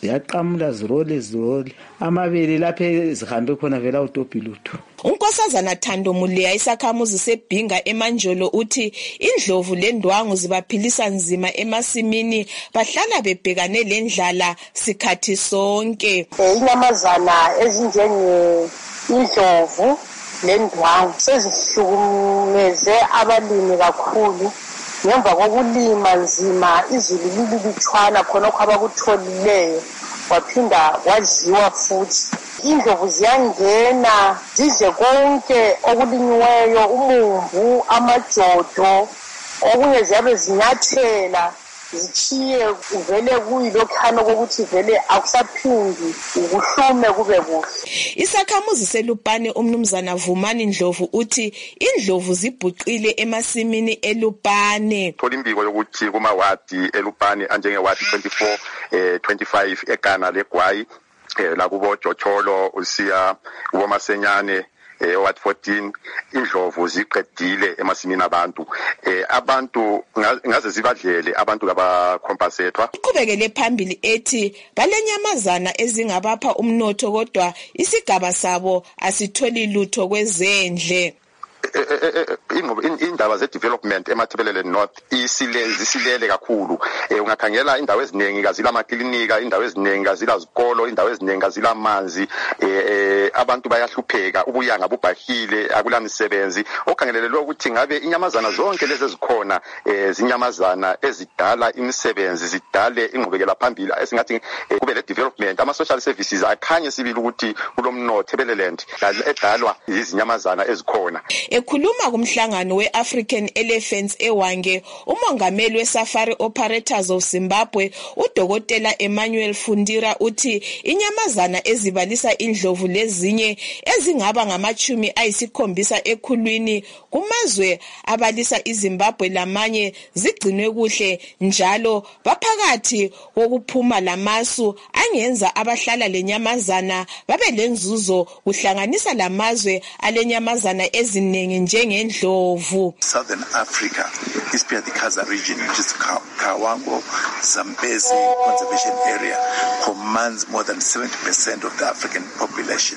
ziyaqamula zirole zirole amabele lapha ezihambe khona vela utobhilutho. uNkosazana Thando Muleya isakhamuzi seBhinga eManjolo uthi indlovu lendwangu zibaphilisa nzima emasimini bahlala bebhekane lendlala sikhathi sonke. Inyamazana ezinjenge indlovu lendwangu sezihlukumeze abalimi kakhulu ngemva kokulima nzima izulu lililithwana khonokho abakutholileyo waphinda wadliwa futhi. Indlovu ziyangena zidle konke okulinyiweyo, umumbu, amajodo, okunye ziyabe zinyathela zichiye uvele kuyilokhana kokuthi vele akusaphindi ukuhlume kube kuhle. Isakhamuzi seLupane umnumzana Vumani Ndlovu uthi indlovu zibhuqile emasimini eLupane. Thola imbiko yokuthi kuma wadi eLupane anjenge wadi twenty-four eh twenty-five eGana leGwayi eh la kubo Jocholo usiya kubo Masenyane eh ward fourteen indlovu ziqedile emasimini abantu eh abantu ngaze zibadlele abantu aba compensatwa. Iqhubekele phambili ethi balenyamazana ezingabapha umnotho kodwa isigaba sabo asitholi lutho kwezendle. Indaba ze development eMathebelele North isilele isilele kakhulu. Ungakhangela indawo eziningi kazila amaklinika, indawo eziningi kazila izikolo, indawo eziningi kazila amanzi, eh abantu bayahlupheka, ubuyanga bubhahile, akula misebenzi. Okhangelelwe ukuthi ngabe inyamazana zonke lezi ezikhona zinyamazana ezidala imisebenzi, zidale ingqubekela phambili esingathi kube le development ama social services akhanye sibili ukuthi kulomnotho eBeleland edalwa izinyamazana ezikhona. Ekhuluma kumhlangano we-African Elephants eWange, umongameli we-Safari Operators of Zimbabwe, uDokotela Emmanuel Fundira uthi inyamazana ezibalisa indlovu lezinye ezingaba ngamachumi ayisikhombisa ekhulwini kumazwe abalisa iZimbabwe lamanye zigcinwe kuhle njalo baphakathi kokuphuma lamasu angenza abahlala lenyamazana babe lenzuzo kuhlanganisa lamazwe alenyamazana eziningi njengendlovu. Southern Africa, especially the Khaza region, which is Kawango, Zambezi Conservation Area, commands more than seventy percent of the African population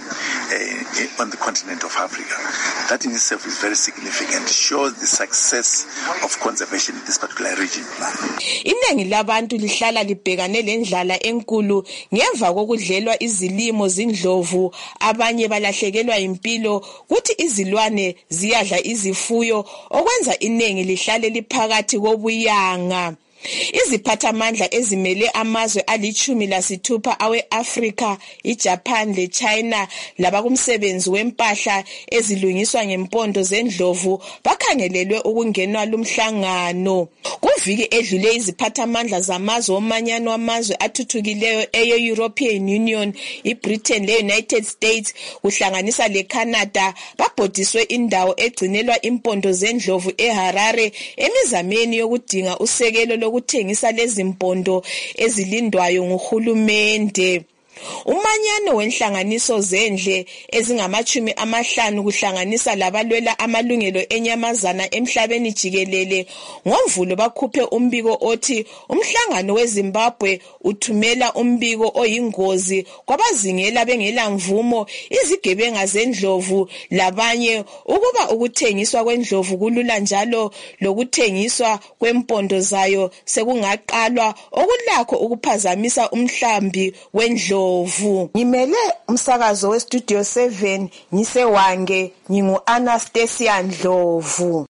uh, on the continent of Africa. That in itself is very significant, shows the success of conservation in this particular region. Iningi labantu lihlala libhekane lendlala enkulu ngemva kokudlelwa izilimo zindlovu, abanye balahlekelwa impilo kuthi izilwane ziyadla izifuyo okwenza iningi lihlale liphakathi kobuyanga. Iziphathamandla ezimele amazwe alichumi lasithupha awe-Afrika, iJapan leChina labakumsebenzi wempahla ezilungiswa ngempondo zendlovu bakhangelelwe ukungenwa lumhlangano. Kuviki edlule iziphathamandla zamazwe omanyano wamazwe athuthukileyo eye-European Union, iBritain le-United States kuhlanganisa leCanada babhodiswe indawo egcinelwa impondo zendlovu eHarare emizameni yokudinga usekelo lokuthengisa lezi mpondo ezilindwayo nguhulumende. Umanyano wenhlanganiso zendle ezingamachumi amahlanu kuhlanganisa labalwela amalungelo enyamazana emhlabeni jikelele ngoMvulo bakhuphe umbiko othi umhlangano weZimbabwe uthumela umbiko oyingozi kwabazingela bengela mvumo izigebenga zendlovu labanye ukuba ukuthengiswa kwendlovu kulula njalo lokuthengiswa kwempondo zayo sekungaqalwa okulakho ukuphazamisa umhlambi wendlovu. Ngimele umsakazo weStudio seven ngiseWange ngingu Anastasia Ndlovu.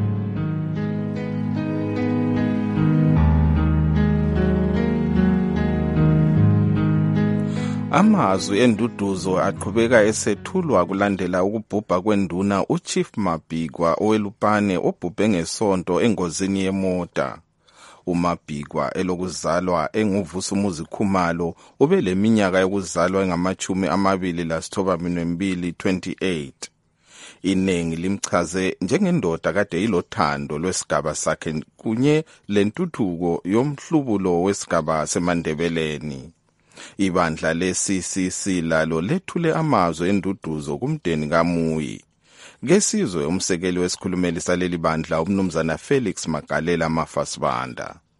Amazwi enduduzo aqhubeka esethulwa kulandela ukubhubha kwenduna uChief Mabhikwa oweLupane obhubhe ngesonto engozini yemota. uMabhikwa elokuzalwa enguvusumuzi Khumalo ube leminyaka yokuzalwa engamachumi amabili lasithoba minwembili twenty-eight. Inengi limchaze njengendoda kade ilothando lwesigaba sakhe kunye lentuthuko yomhlubulo wesigaba seMandebeleni. Ibandla le-C C C lalo lethule amazwi enduduzo kumdeni kaMuyi. Ngesizwe umsekeli wesikhulumeli saleli bandla umnumzana Felix Magalela Mafasibanda.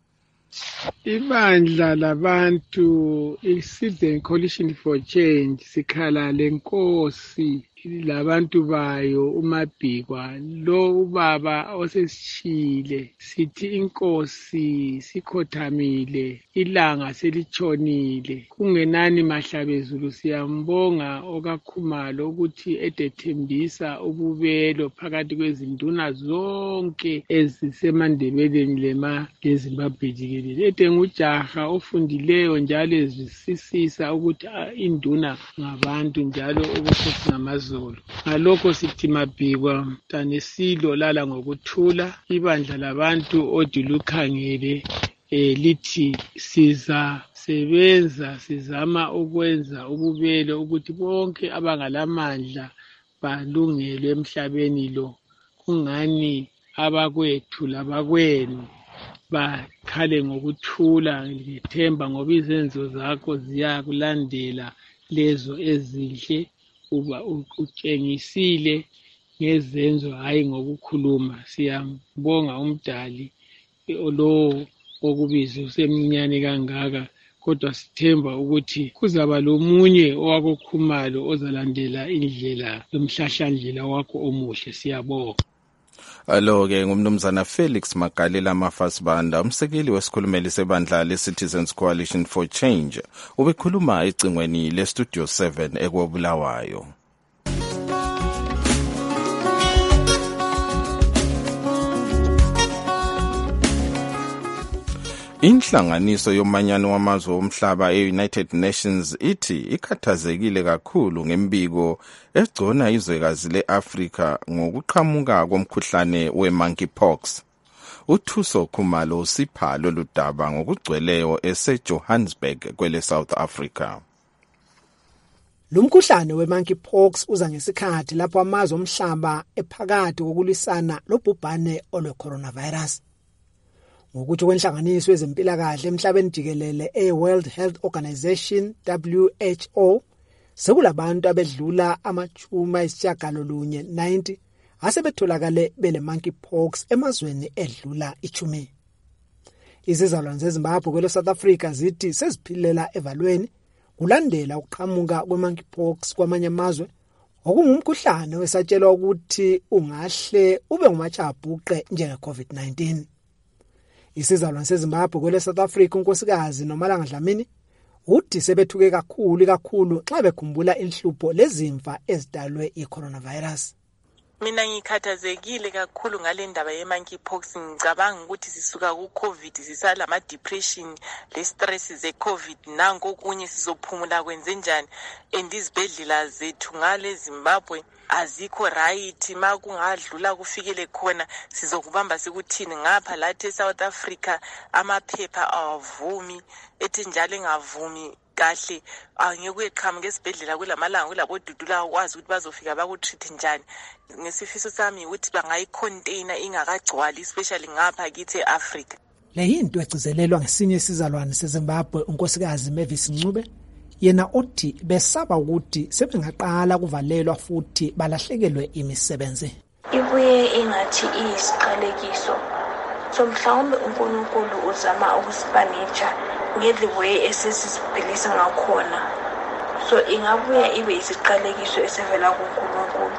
Ibandla labantu iCitizen Coalition for Change sikhala lenkosi labantu bayo uMabhikwa lo ubaba osesishile sithi inkosi sikhothamile ilanga selitshonile kungenani mahlabezulu siyambonga okaKhumalo ukuthi edethembisa ububelo phakathi kwezinduna zonke ezisemandebeleni lema leZimbabwe jikelele ede ngujaha ofundileyo njalo ezwisisisa ukuthi induna ngabantu njalo ubukhosi ngamazulu ngalokho sithi Mabhikwa mntanesilo lala ngokuthula ibandla labantu odilukhangele eh lithi siza sebenza sizama ukwenza ububelo ukuthi bonke abangalamandla balungele emhlabeni lo kungani abakwethu labakwenu bakhale ngokuthula ngithemba ngoba izenzo zakho ziyakulandela lezo ezinhle uba utshengisile ngezenzo hayi ngokukhuluma siyambonga umdali lo okubiza useminyane kangaka kodwa sithemba ukuthi kuzaba lomunye owakoKhumalo ozalandela indlela yomhlahlandlela wakho omuhle siyabonga. Alo-ke ngumnumzana Felix Magalela Mafasibanda, umsekeli wesikhulumeli sebandla le-Citizens Coalition for Change, ubekhuluma ecingweni le-Studio seven ekwabulawayo. Inhlanganiso yomanyano wamazwe omhlaba e-United Nations ithi ikhathazekile kakhulu ngembiko egcona izwekazi le-Afrika ngokuqhamuka komkhuhlane we-monkeypox. uThuso Khumalo usipha lolu daba ngokugcweleyo ese-Johannesburg kwele South Africa. Lumkhuhlane we-monkeypox uza ngesikhathi lapho amazwe omhlaba ephakathi kokulisana lobhubhane olwe-coronavirus. Ngokuthi kwenhlanganiso yezempilakahle emhlabeni jikelele e-World Health Organization W H O sekulabantu abedlula amachumi ayisishiyagalolunye ninety asebetholakale bele monkeypox emazweni edlula ichumi. Izizalwane zeZimbabwe kwele South Africa zithi seziphilela evalweni kulandela ukuqhamuka kwe-monkeypox kwamanye amazwe okungumkhuhlane wesatshelwa ukuthi ungahle ube ngumachabhuqe njenge-COVID nineteen. Isizalwane seZimbabwe kwele South Africa unkosikazi Nomalanga Dlamini uthi sebethuke kakhulu kakhulu xa bekhumbula inhlupho lezimfa ezidalwe i-coronavirus. Mina ngikhathazekile kakhulu ngale ndaba ye-monkeypox ngicabanga ukuthi sisuka ku-COVID sisala ama-depression le-stress ze-COVID nanko okunye sizophumula kwenze njani and izibhedlela zethu ngale Zimbabwe azikho right ma kungadlula kufikele khona sizokubamba sikuthini ngapha lathi eSouth Africa amaphepha awavumi ethi njalo engavumi kahle angeke qhamuke esibhedlela kulamalanga kulabodudula ukwazi ukuthi bazofika bakutreat njani. Ngesifiso sami ukuthi bangayicontainer ingakagcwali especially ngapha kithi eAfrica. Le yinto egcizelelwa ngesinye isizalwane seZimbabwe unkosikazi Mavis Ncube yena othi besaba ukuthi sebengaqala kuvalelwa futhi balahlekelwe imisebenzi. Ibuye engathi iyisiqalekiso somhlawumbe uNkulunkulu uzama ukusipanisha ngedle way esesisiphilisa ngakhona so ingabuya ibe isiqalekiso esevela kuNkulunkulu.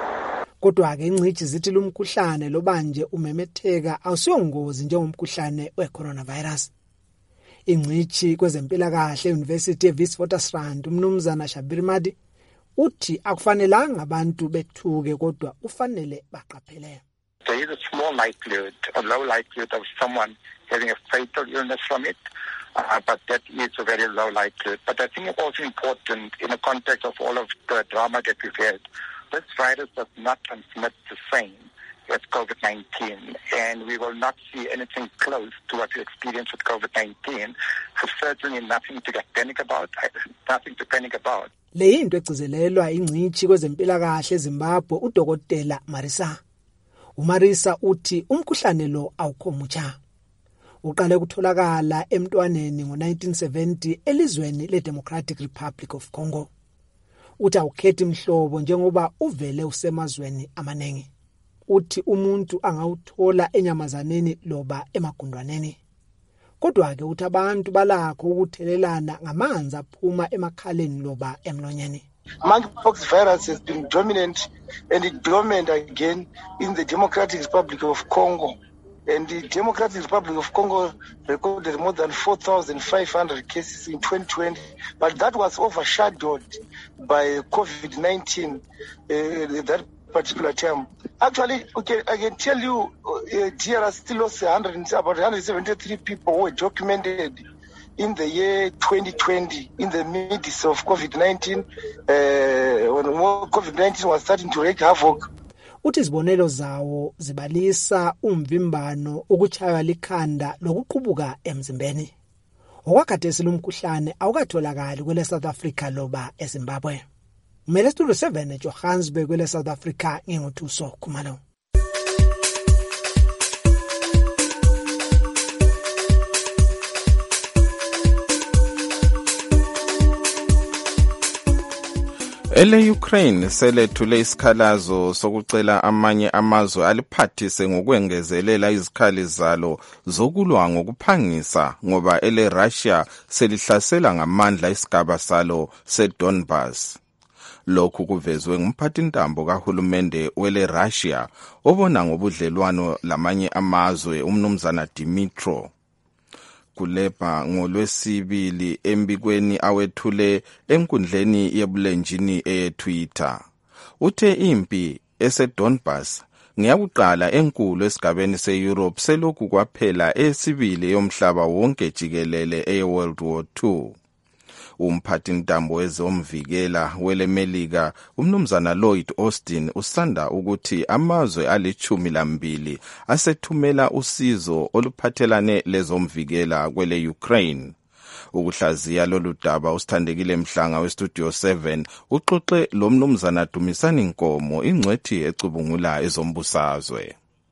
Kodwa ke ingcithi zithi lumkhuhlane lobanje umemetheka awusiyongozi njengomkhuhlane we-coronavirus. Ingcithi kwezempilakahle eUniversity of Witwatersrand umnumzana Shabir Madi uthi akufanelanga abantu bethuke kodwa ufanele baqaphele. There is a small likelihood, a low likelihood of someone having a fatal illness from it, uh, but that is a very low likelihood. But I think it's also important in the context of all of the drama that we've had. This virus does not transmit the same as COVID nineteen, and we will not see anything close to what we experienced with COVID nineteen. So certainly nothing to get panic about, nothing to panic about. Le yinto egcizelelwa ingcithi kwezempilakahle eZimbabwe uDokotela Marisa. uMarisa uthi umkhuhlane lo awukho mutsha. Uqale ukutholakala emntwaneni ngo-nineteen seventy elizweni leDemocratic Republic of Congo. Uthi awukhethi imhlobo njengoba uvele usemazweni amaningi. Uthi umuntu angawuthola enyamazaneni loba emagundwaneni. kodwa-ke uthi abantu balakho ukuthelelana ngamanzi aphuma emakhaleni loba emlonyeni. Monkeypox virus has been dominant and dominant again in the Democratic Republic of Congo. And the Democratic Republic of Congo recorded more than four thousand five hundred cases in twenty twenty, but that was overshadowed by COVID nineteen uh, that particular time. Actually, okay, I can tell you, uh, D R S still lost one hundred, about one hundred seventy-three people who were documented in the year twenty twenty, in the midst of COVID nineteen, uh, when COVID nineteen was starting to wreak havoc. Uthi izibonelo zawo zibalisa umvimbano ukuchaywa likhanda lokuqubuka emzimbeni. Okwakhathesi lumkhuhlane awukatholakali kwele South Africa loba eZimbabwe. Umele Studio seven eJohannesburg kwele South Africa nginguthuso Khumalo. Ele Ukraine selethule isikhalazo sokucela amanye amazwe aliphathise ngokwengezelela izikhali zalo zokulwa ngokuphangisa ngoba ele Russia selihlasela ngamandla isigaba salo seDonbas. Lokhu kuvezwe ngumphathintambo kahulumende wele Russia obona ngobudlelwano lamanye amazwe umnumzana Dimitro Kuleba ngolwesibili embikweni awethule enkundleni yebulenjini eTwitter. Uthe impi eseDonbas ngeyakuqala enkulu esigabeni seEurope selokhu kwaphela esibili yomhlaba wonke jikelele eWorld War Two. Umphathintambo wezomvikela welemelika umnumzana Lloyd Austin usanda ukuthi amazwe alichumi lambili asethumela usizo oluphathelane lezomvikela kwele Ukraine. Ukuhlaziya lolu daba usithandekile Mhlanga weStudio seven uxoxe lo mnumzana Dumisani Nkomo ingcwethi ecubungula ezombusazwe.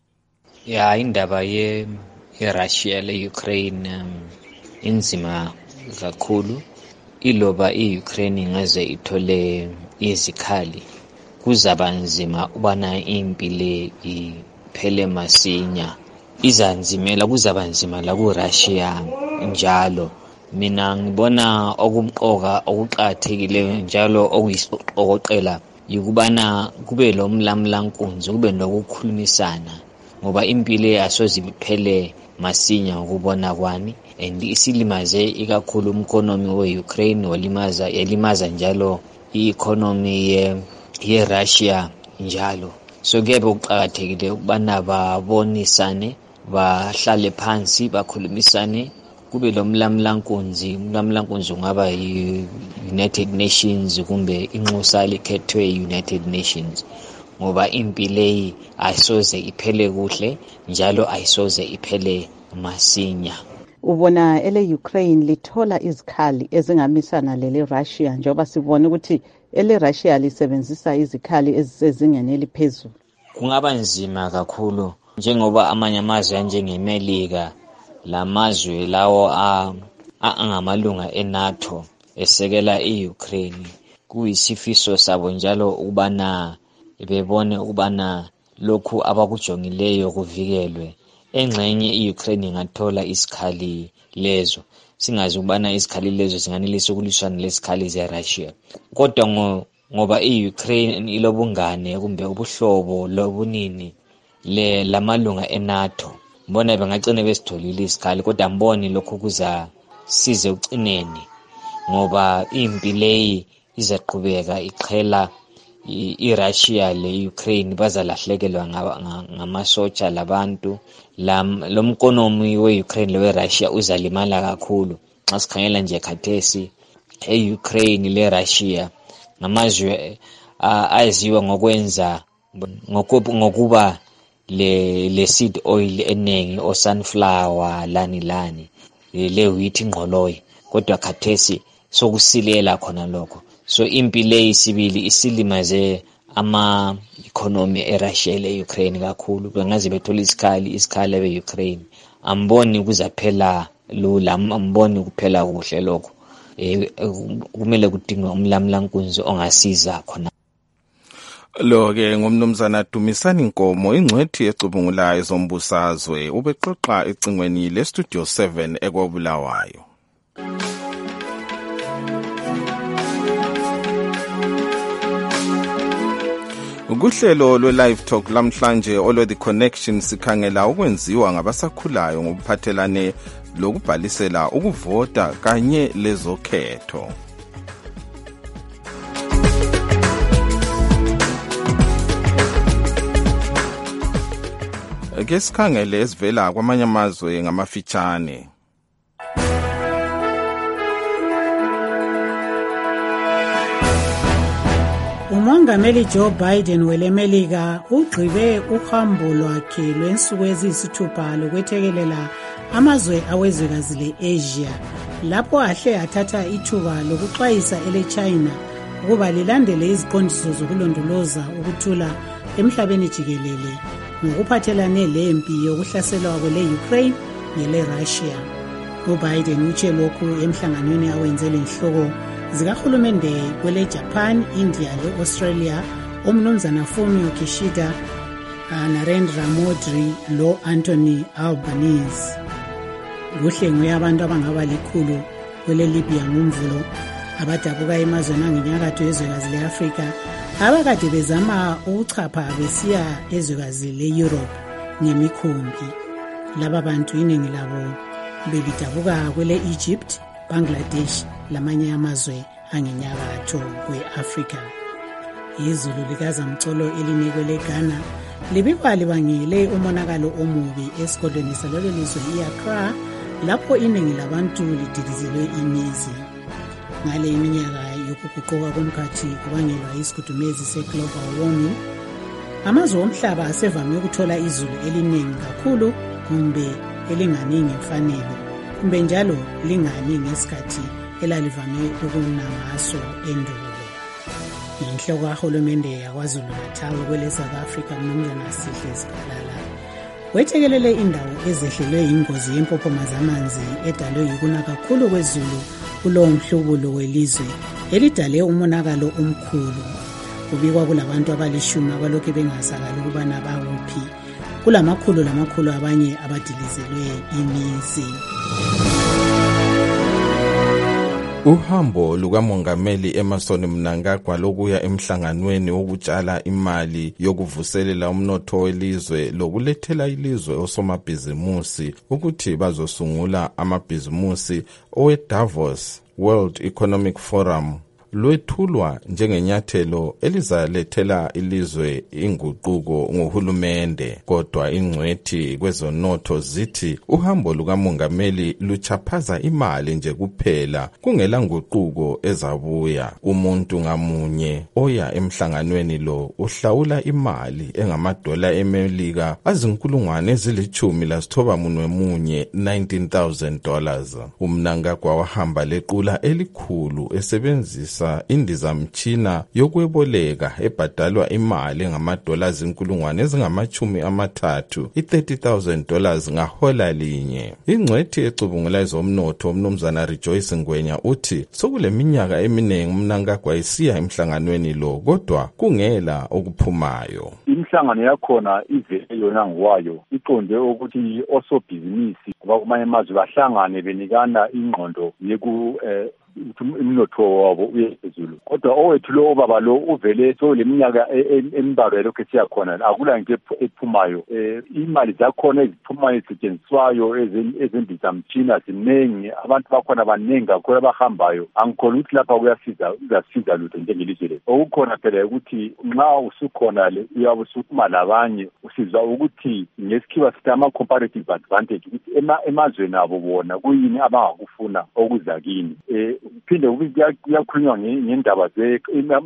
Ya indaba ye eRussia le Ukraine um, inzima kakhulu. Iloba iUkraine ngaze ithole izikhali kuzaba nzima ubana impi le iphele masinya. Izanzimela kuzaba nzima la kuRussia njalo. Mina ngibona okumqoka okuqathekile njalo okuyisiqoqela yikubana kube lo mlamlankunzi kube nokukhulumisana ngoba impi le asoze iphele masinya ngokubona kwami. And isilimaze ikakhulu umkonomi weUkraine walimaza yalimaza njalo ieconomy ye yeRussia njalo. So kuyebe ukuqhakathekile ukubana babonisane bahlale phansi bakhulumisane kube lo mlamlankunzi umlamlankunzi ungaba yiUnited Nations kumbe inxusa likhethwe United Nations ngoba impi leyi ayisoze iphele kuhle njalo ayisoze iphele masinya. Ubona ele Ukraine lithola izikhali ezingamisana lele Russia njengoba sibona ukuthi ele Russia lisebenzisa izikhali ezisezingeni eliphezulu. Kungaba nzima kakhulu njengoba amanye amazwe anjengeMelika lamazwe lawo angamalunga eNATO esekela iUkraine kuyisifiso sabo njalo ubana bebone ubana lokhu abakujongileyo kuvikelwe. Engxenye iUkraine ingathola isikhali lezo singazi ukubana isikhali lezo singanelisa ukuliswana lesikhali zeRussia kodwa ngo ngoba iUkraine ilobungane kumbe ubuhlobo lobunini le lamalunga eNATO mbona bengagcina besitholile isikhali kodwa mboni lokho kuza size ucineni ngoba impi leyi izaqhubeka iqhela iRussia leUkraine bazalahlekelwa ngamasotsha labantu lomkonomi weUkraine leRussia uzalimala kakhulu xa sikhangela nje khathesi eUkraine leRussia ngamazwe aziwa ngokwenza ngokuba le le seed oil enengi o sunflower lani lani le wheat ingqoloyi kodwa khathesi sokusilela khona lokho. So impi le isibili isilimaze ama economy eRussia leUkraine kakhulu bengaze bethola isikhali isikhali beUkraine amboni kuzaphela lula amboni kuphela kuhle lokho kumele kudingwe umlamlankunzi ongasiza khona. Lo-ke ngumnumzana Dumisani Nkomo, ingcwethi ecubungulayo zombusazwe, ubexoxa ecingweni le-Studio seven ekwabulawayo. Ukuhlelo lwe-Live Talk lamhlanje olwe-The Connection sikhangela ukwenziwa ngabasakhulayo ngokuphathelane lokubhalisela ukuvota kanye lezokhetho. Ke sikhangele esivela kwamanye amazwe ngamafitshane. Umongameli Joe Biden welemelika ugqibe uhambo lwakhe lwensuku eziyisithupha lokwethekelela amazwe awezwekazi le-Asia, lapho ahle athatha ithuba lokuxwayisa ele-China ukuba lilandele iziqondiso zokulondoloza ukuthula emhlabeni jikelele ngokuphathelane lempi yokuhlaselwa kwele-Ukraine nele-Russia. UBiden utshe lokhu emhlanganweni awenzele inhloko zikahulumende kwele-Japan, India le-Australia umnumzana Fumio Kishida, Narendra Modi lo-Anthony Albanese. Kuhlengwe abantu abangaba likhulu kwele-Libya ngomvulo abadabuka emazweni angenyakatho yezwekazi le-Afrika abakade bezama ukuchapha besiya ezwekazi le-Europe ngemikhumbi. Laba bantu iningi labo belidabuka kwele-Egypt, Bangladesh lamanye amazwe angenyakatho kwe-Afrika. Izulu likazamcolo elinikwe leGhana libikwa libangele umonakalo omubi esigodlweni salelo lizwe i-Accra, lapho iningi labantu lidikizelwe imizi. Ngale iminyaka yokuguquka komkhathi kubangelwa isigudumezi se-global warming, amazwe omhlaba asevame ukuthola izulu eliningi kakhulu kumbe elinganingi mfanelo, kumbe njalo lingani ngesikhathi elalivame ukuna ngaso endulo. Inhloko kahulumende yaKwaZulu Natal kwele South Africa mnumzana Sihle Zikalala wethekelele indawo ezehlelwe ingozi yempophoma zamanzi edalwe yikuna kakhulu kwezulu kulowo mhlubulo welizwe elidale umonakalo omkhulu. Kubikwa kulabantu abalishumi abalokhu bengasakali ukubana bawuphi, kulamakhulu lamakhulu abanye abadilizelwe imizi. Uhambo lukamongameli Emmerson Mnangagwa lokuya emhlanganweni wokutshala imali yokuvuselela umnotho welizwe lokulethela ilizwe osomabhizimusi ukuthi bazosungula amabhizimusi owe-Davos World Economic Forum lwethulwa njengenyathelo elizalethela ilizwe inguquko ngohulumende. Kodwa ingcwethi kwezonotho zithi uhambo lukamongameli luchaphaza imali nje kuphela, kungela nguquko ezabuya. Umuntu ngamunye oya emhlanganweni lo uhlawula imali engamadola eMelika azinkulungwane ezilithumi lasithoba munwe munye, nineteen thousand dollars. Umnangagwa wahamba lequla elikhulu esebenzisa indizamtshina yokweboleka ebhadalwa imali ngamadola zinkulungwane ezingamachumi amathathu, i-thirty thousand dollars ngahola linye. Ingcwethi ecubungula ezomnotho umnumzana Rejoice Ngwenya uthi sokule minyaka eminengi Mnangagwa isiya emhlanganweni lo kodwa kungela okuphumayo. Imhlangano yakhona ivele yona ngwayo iqonde ukuthi osobhizinisi abakumanye amazwe bahlangane benikana ingqondo yeku eh, umnotho wabo uyephezulu. Kodwa owethu lo obaba lo uvele so leminyaka embalwa lokho siyakhona akula into ephumayo. Eh imali zakhona eziphumayo ezisetshenziswayo ezendizamtshina ziningi, abantu bakhona baningi kakhulu abahambayo. Angikholwa ukuthi lapha kuyasiza kuzasiza lutho njengelizwe lethu. Okukhona phela ukuthi nxa usukhona le uyabe usukuma labanye usizwa ukuthi ngesikhiwa sithi ama comparative advantage ukuthi emazweni abo bona kuyini abangakufuna okuza kini. Eh phinde kuyakhulunywa ngendaba ze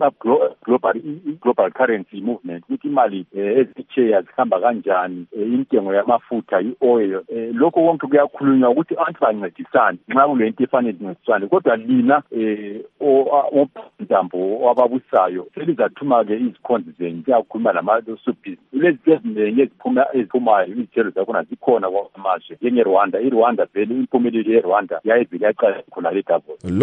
global global currency movement ukuthi imali ezitsheya zihamba kanjani, intengo yamafutha i-oil, lokho konke kuyakhulunywa ukuthi abantu bancedisane nxa kulento efanele incedisane. Kodwa lina ontambo wababusayo selizathuma-ke izikhondi zenu ziyakhuluma lamasubhizinisi lezi eziningi eziphuma eziphumayo izithelo zakhona zikhona kwamazwe njengeRwanda. iRwanda vele impumelelo yeRwanda yayivele yaqala khona le Davos.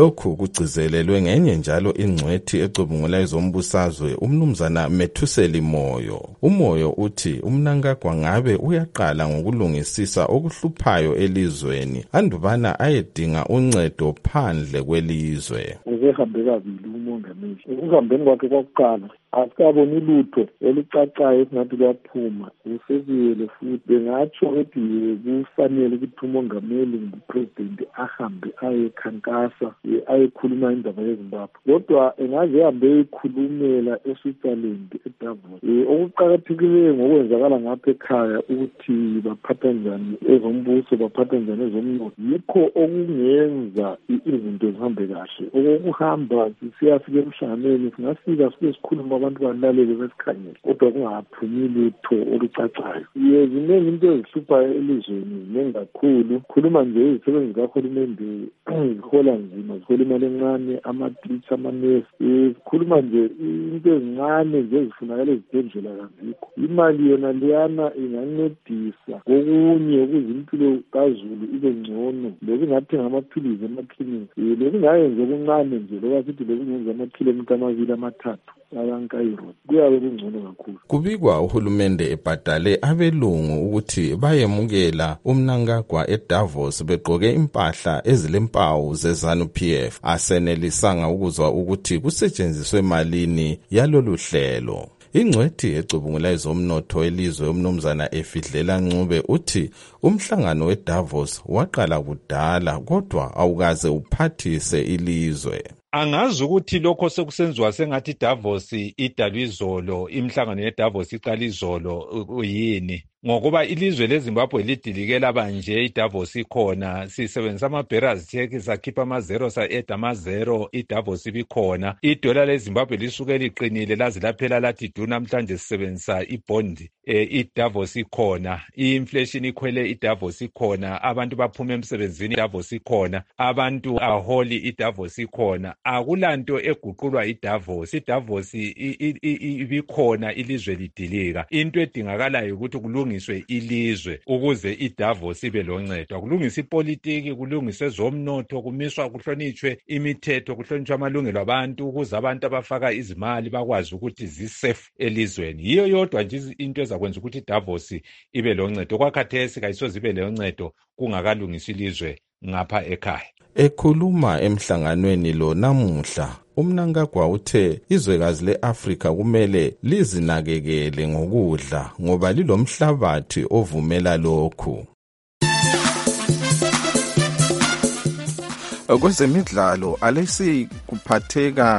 lokhu kugcizelelwe ngenye njalo ingcwethi ecubungula ezombusazwe umnumzana Methuseli Moyo. Umoyo uthi uMnangagwa ngabe uyaqala ngokulungisisa okuhluphayo elizweni andubana ayedinga uncedo phandle kwelizwe. Uzehambe kabili umongameli. Ukuhambeni kwakhe kokuqala asikaboni lutho elicacayo esingathi lwaphuma usebuyele futhi bengatsho ukuthi kufanele ukuthi umongameli ngupresident ahambe ayekhankasa ayekhuluma indaba yeZimbabwe kodwa engaze ehambe eyikhulumela eSwitzerland eDavos. Okuqakathekileyo ngokwenzakala ngapha ekhaya ukuthi baphatha njani ezombuso baphatha njani ezomnotho yikho okungenza izinto zihambe kahle. Okuhamba siyafika emhlanganweni singafika sibe sikhuluma abantu balalele besikhangele kodwa kungaphumi lutho olucacayo. Ye ziningi into ezihluphayo elizweni ziningi kakhulu. Khuluma nje izisebenzi zikahulumende zihola nzima zihola imali encane ama-teach amanesi khuluma nje into ezincane nje ezifunakala ezibhedlela kazikho. Imali yona liyana ingancedisa kokunye ukuze impilo kazulu ibe ngcono lokungathenga amaphilizi emaklinikhi lokungayenza okuncane nje loba sithi lokungenza amakhilomitha amabili amathathu abankairo kuyabe kungcono kakhulu. Kubikwa uhulumende ebhadale abelungu ukuthi bayemukela uMnangagwa eDavos begqoke impahla ezilempawu zeZANU P F asenelisanga ukuzwa ukuthi kusetshenziswe malini yalolu hlelo. Ingcwethi ecubungula ezomnotho elizwe umnumzana Efidlela Ncube uthi umhlangano weDavos waqala kudala kodwa awukaze uphathise ilizwe. Angazi ukuthi lokho sekusenziwa sengathi Davos idalwe izolo imhlangano yeDavos iqala izolo yini ngokuba ilizwe leZimbabwe lidilikela banje iDavos ikhona sisebenzisa ama-barriers check sakhipha ama-zero sa-add ama-zero iDavos ibikhona idola leZimbabwe lisuke liqinile laze laphela lathi du namhlanje sisebenzisa ibond eh, iDavos ikhona i-inflation ikhwele iDavos ikhona abantu baphuma emsebenzini iDavos ikhona abantu aholi iDavos ikhona akulanto eguqulwa iDavos iDavos ibikhona ilizwe lidilika into edingakalayo ukuthi kulungiswe ilizwe ukuze iDavos ibe loncedo kulungisa ipolitiki kulungisa ezomnotho kumiswa kuhlonitshwe imithetho kuhlonitshwe amalungelo abantu ukuze abantu abafaka izimali bakwazi ukuthi zisafe elizweni yiyo yodwa nje into ezakwenza ukuthi iDavos ibe loncedo kwakhathesi kayisoze ibe loncedo kungakalungisa ilizwe ngapha ekhaya. Ekhuluma emhlanganweni lo namuhla uMnangagwa uthe izwekazi leAfrika kumele lizinakekele ngokudla ngoba lilomhlabathi ovumela lokhu. Kwezemidlalo alesi kuphatheka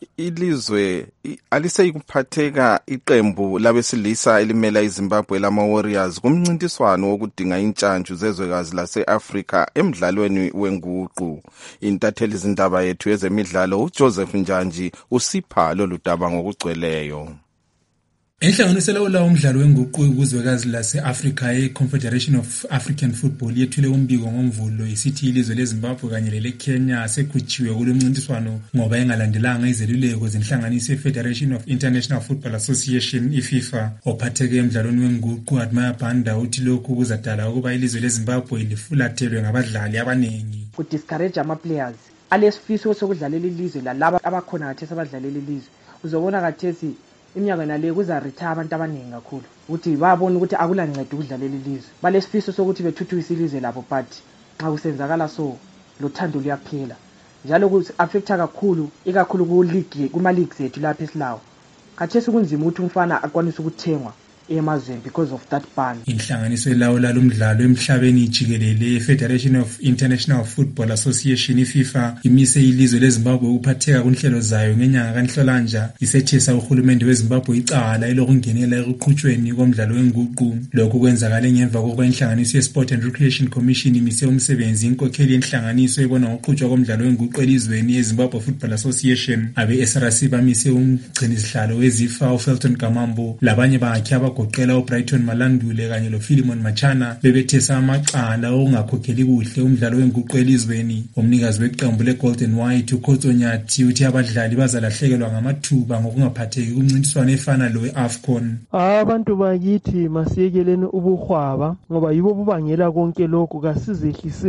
ilizwe aliseyikuphatheka iqembu labesilisa elimela iZimbabwe lama Warriors kumncintiswano wokudinga intshantshu zezwekazi laseAfrika emidlalweni wenguqu. Intatheli izindaba yethu yezemidlalo uJoseph Njanji usipha lolu daba ngokugcweleyo. Inhlanganiso olawula umdlalo wenguqu kuzwekazi lase-Africa ye-Confederation of African Football yethule umbiko ngomvulo isithi ilizwe leZimbabwe kanye leleKenya sekhutshiwe kulo mncintiswano ngoba engalandelanga izeluleko zenhlanganiso ye-Federation of International Football Association iFIFA ophatheke emdlalweni wenguqu. Admire Banda uthi lokhu kuzadala ukuba ilizwe leZimbabwe lifulathelwe ngabadlali abaningi. Kudiscourage ama-players alesifiso sokudlalela ilizwe lalaba abakhona kathesi abadlalela ilizwe. Uzobona kathesi iminyaka nale kuzaretire abantu abaningi kakhulu ukuthi babona ukuthi akulancedo ukudlalela ilizwe balesifiso sokuthi bethuthukise ilizwe labo but nxa kusenzakala so lothando luyaphela njalo ku-affecta kakhulu ikakhulu ku-league kuma-leagues ethu lapha esilawo khathesi kunzima ukuthi umfana akwanise ukuthengwa emazweni because of that ban. Inhlanganiso elawula lumdlalo emhlabeni jikelele ye-Federation of International Football Association iFIFA imise ilizwe leZimbabwe ukuphatheka kunhlelo zayo ngenyanga kaNhlolanja isethesa uhulumende weZimbabwe icala elokungenela ekuqhutshweni komdlalo wenguqu. Lokhu kwenzakala ngemva kokuba inhlanganiso ye-Sport and Recreation Commission imise umsebenzi inkokheli yenhlanganiso ebona ngokuqhutshwa komdlalo wenguqu elizweni yeZimbabwe Football Association abe-S R C bamise umgcinisihlalo weZIFA uFelton Gamambo labanye bakhe goqela uBrighton Malandule kanye loPhilemon Machana bebethesa amacala okungakhokheli kuhle umdlalo wenguqu elizweni. Umnikazi weqembu leGolden White uKhotsonyathi uthi abadlali bazalahlekelwa ngamathuba ngokungaphatheki kumncintiswano efana lo weAFCON. Abantu bakithi masiyekeleni ubuhwaba ngoba yibo bubangela konke lokhu kasizehliseni.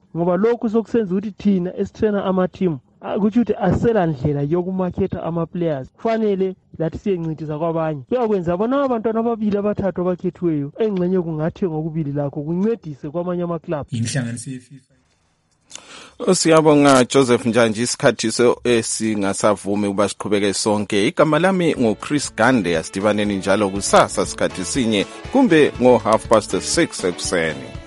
ngoba lokhu sokusenza ukuthi thina esitrainer ama-team kutsho ukuthi asela ndlela yokumakhetha ama-players kufanele lathi siyencintiza kwabanye kuyakwenza bona abantwana ababili abathathu abakhethiweyo engxenye kungathengwa ngokubili lakho kuncedise kwamanye amaklabhu inhlanganiso yefifa. Siyabonga Joseph Njanji, isikhathi esingasavumi uba siqhubeke sonke. Igama lami ngoChris Gande, asidibaneni njalo kusasa sikhathi sinye kumbe ngo half past six ekuseni.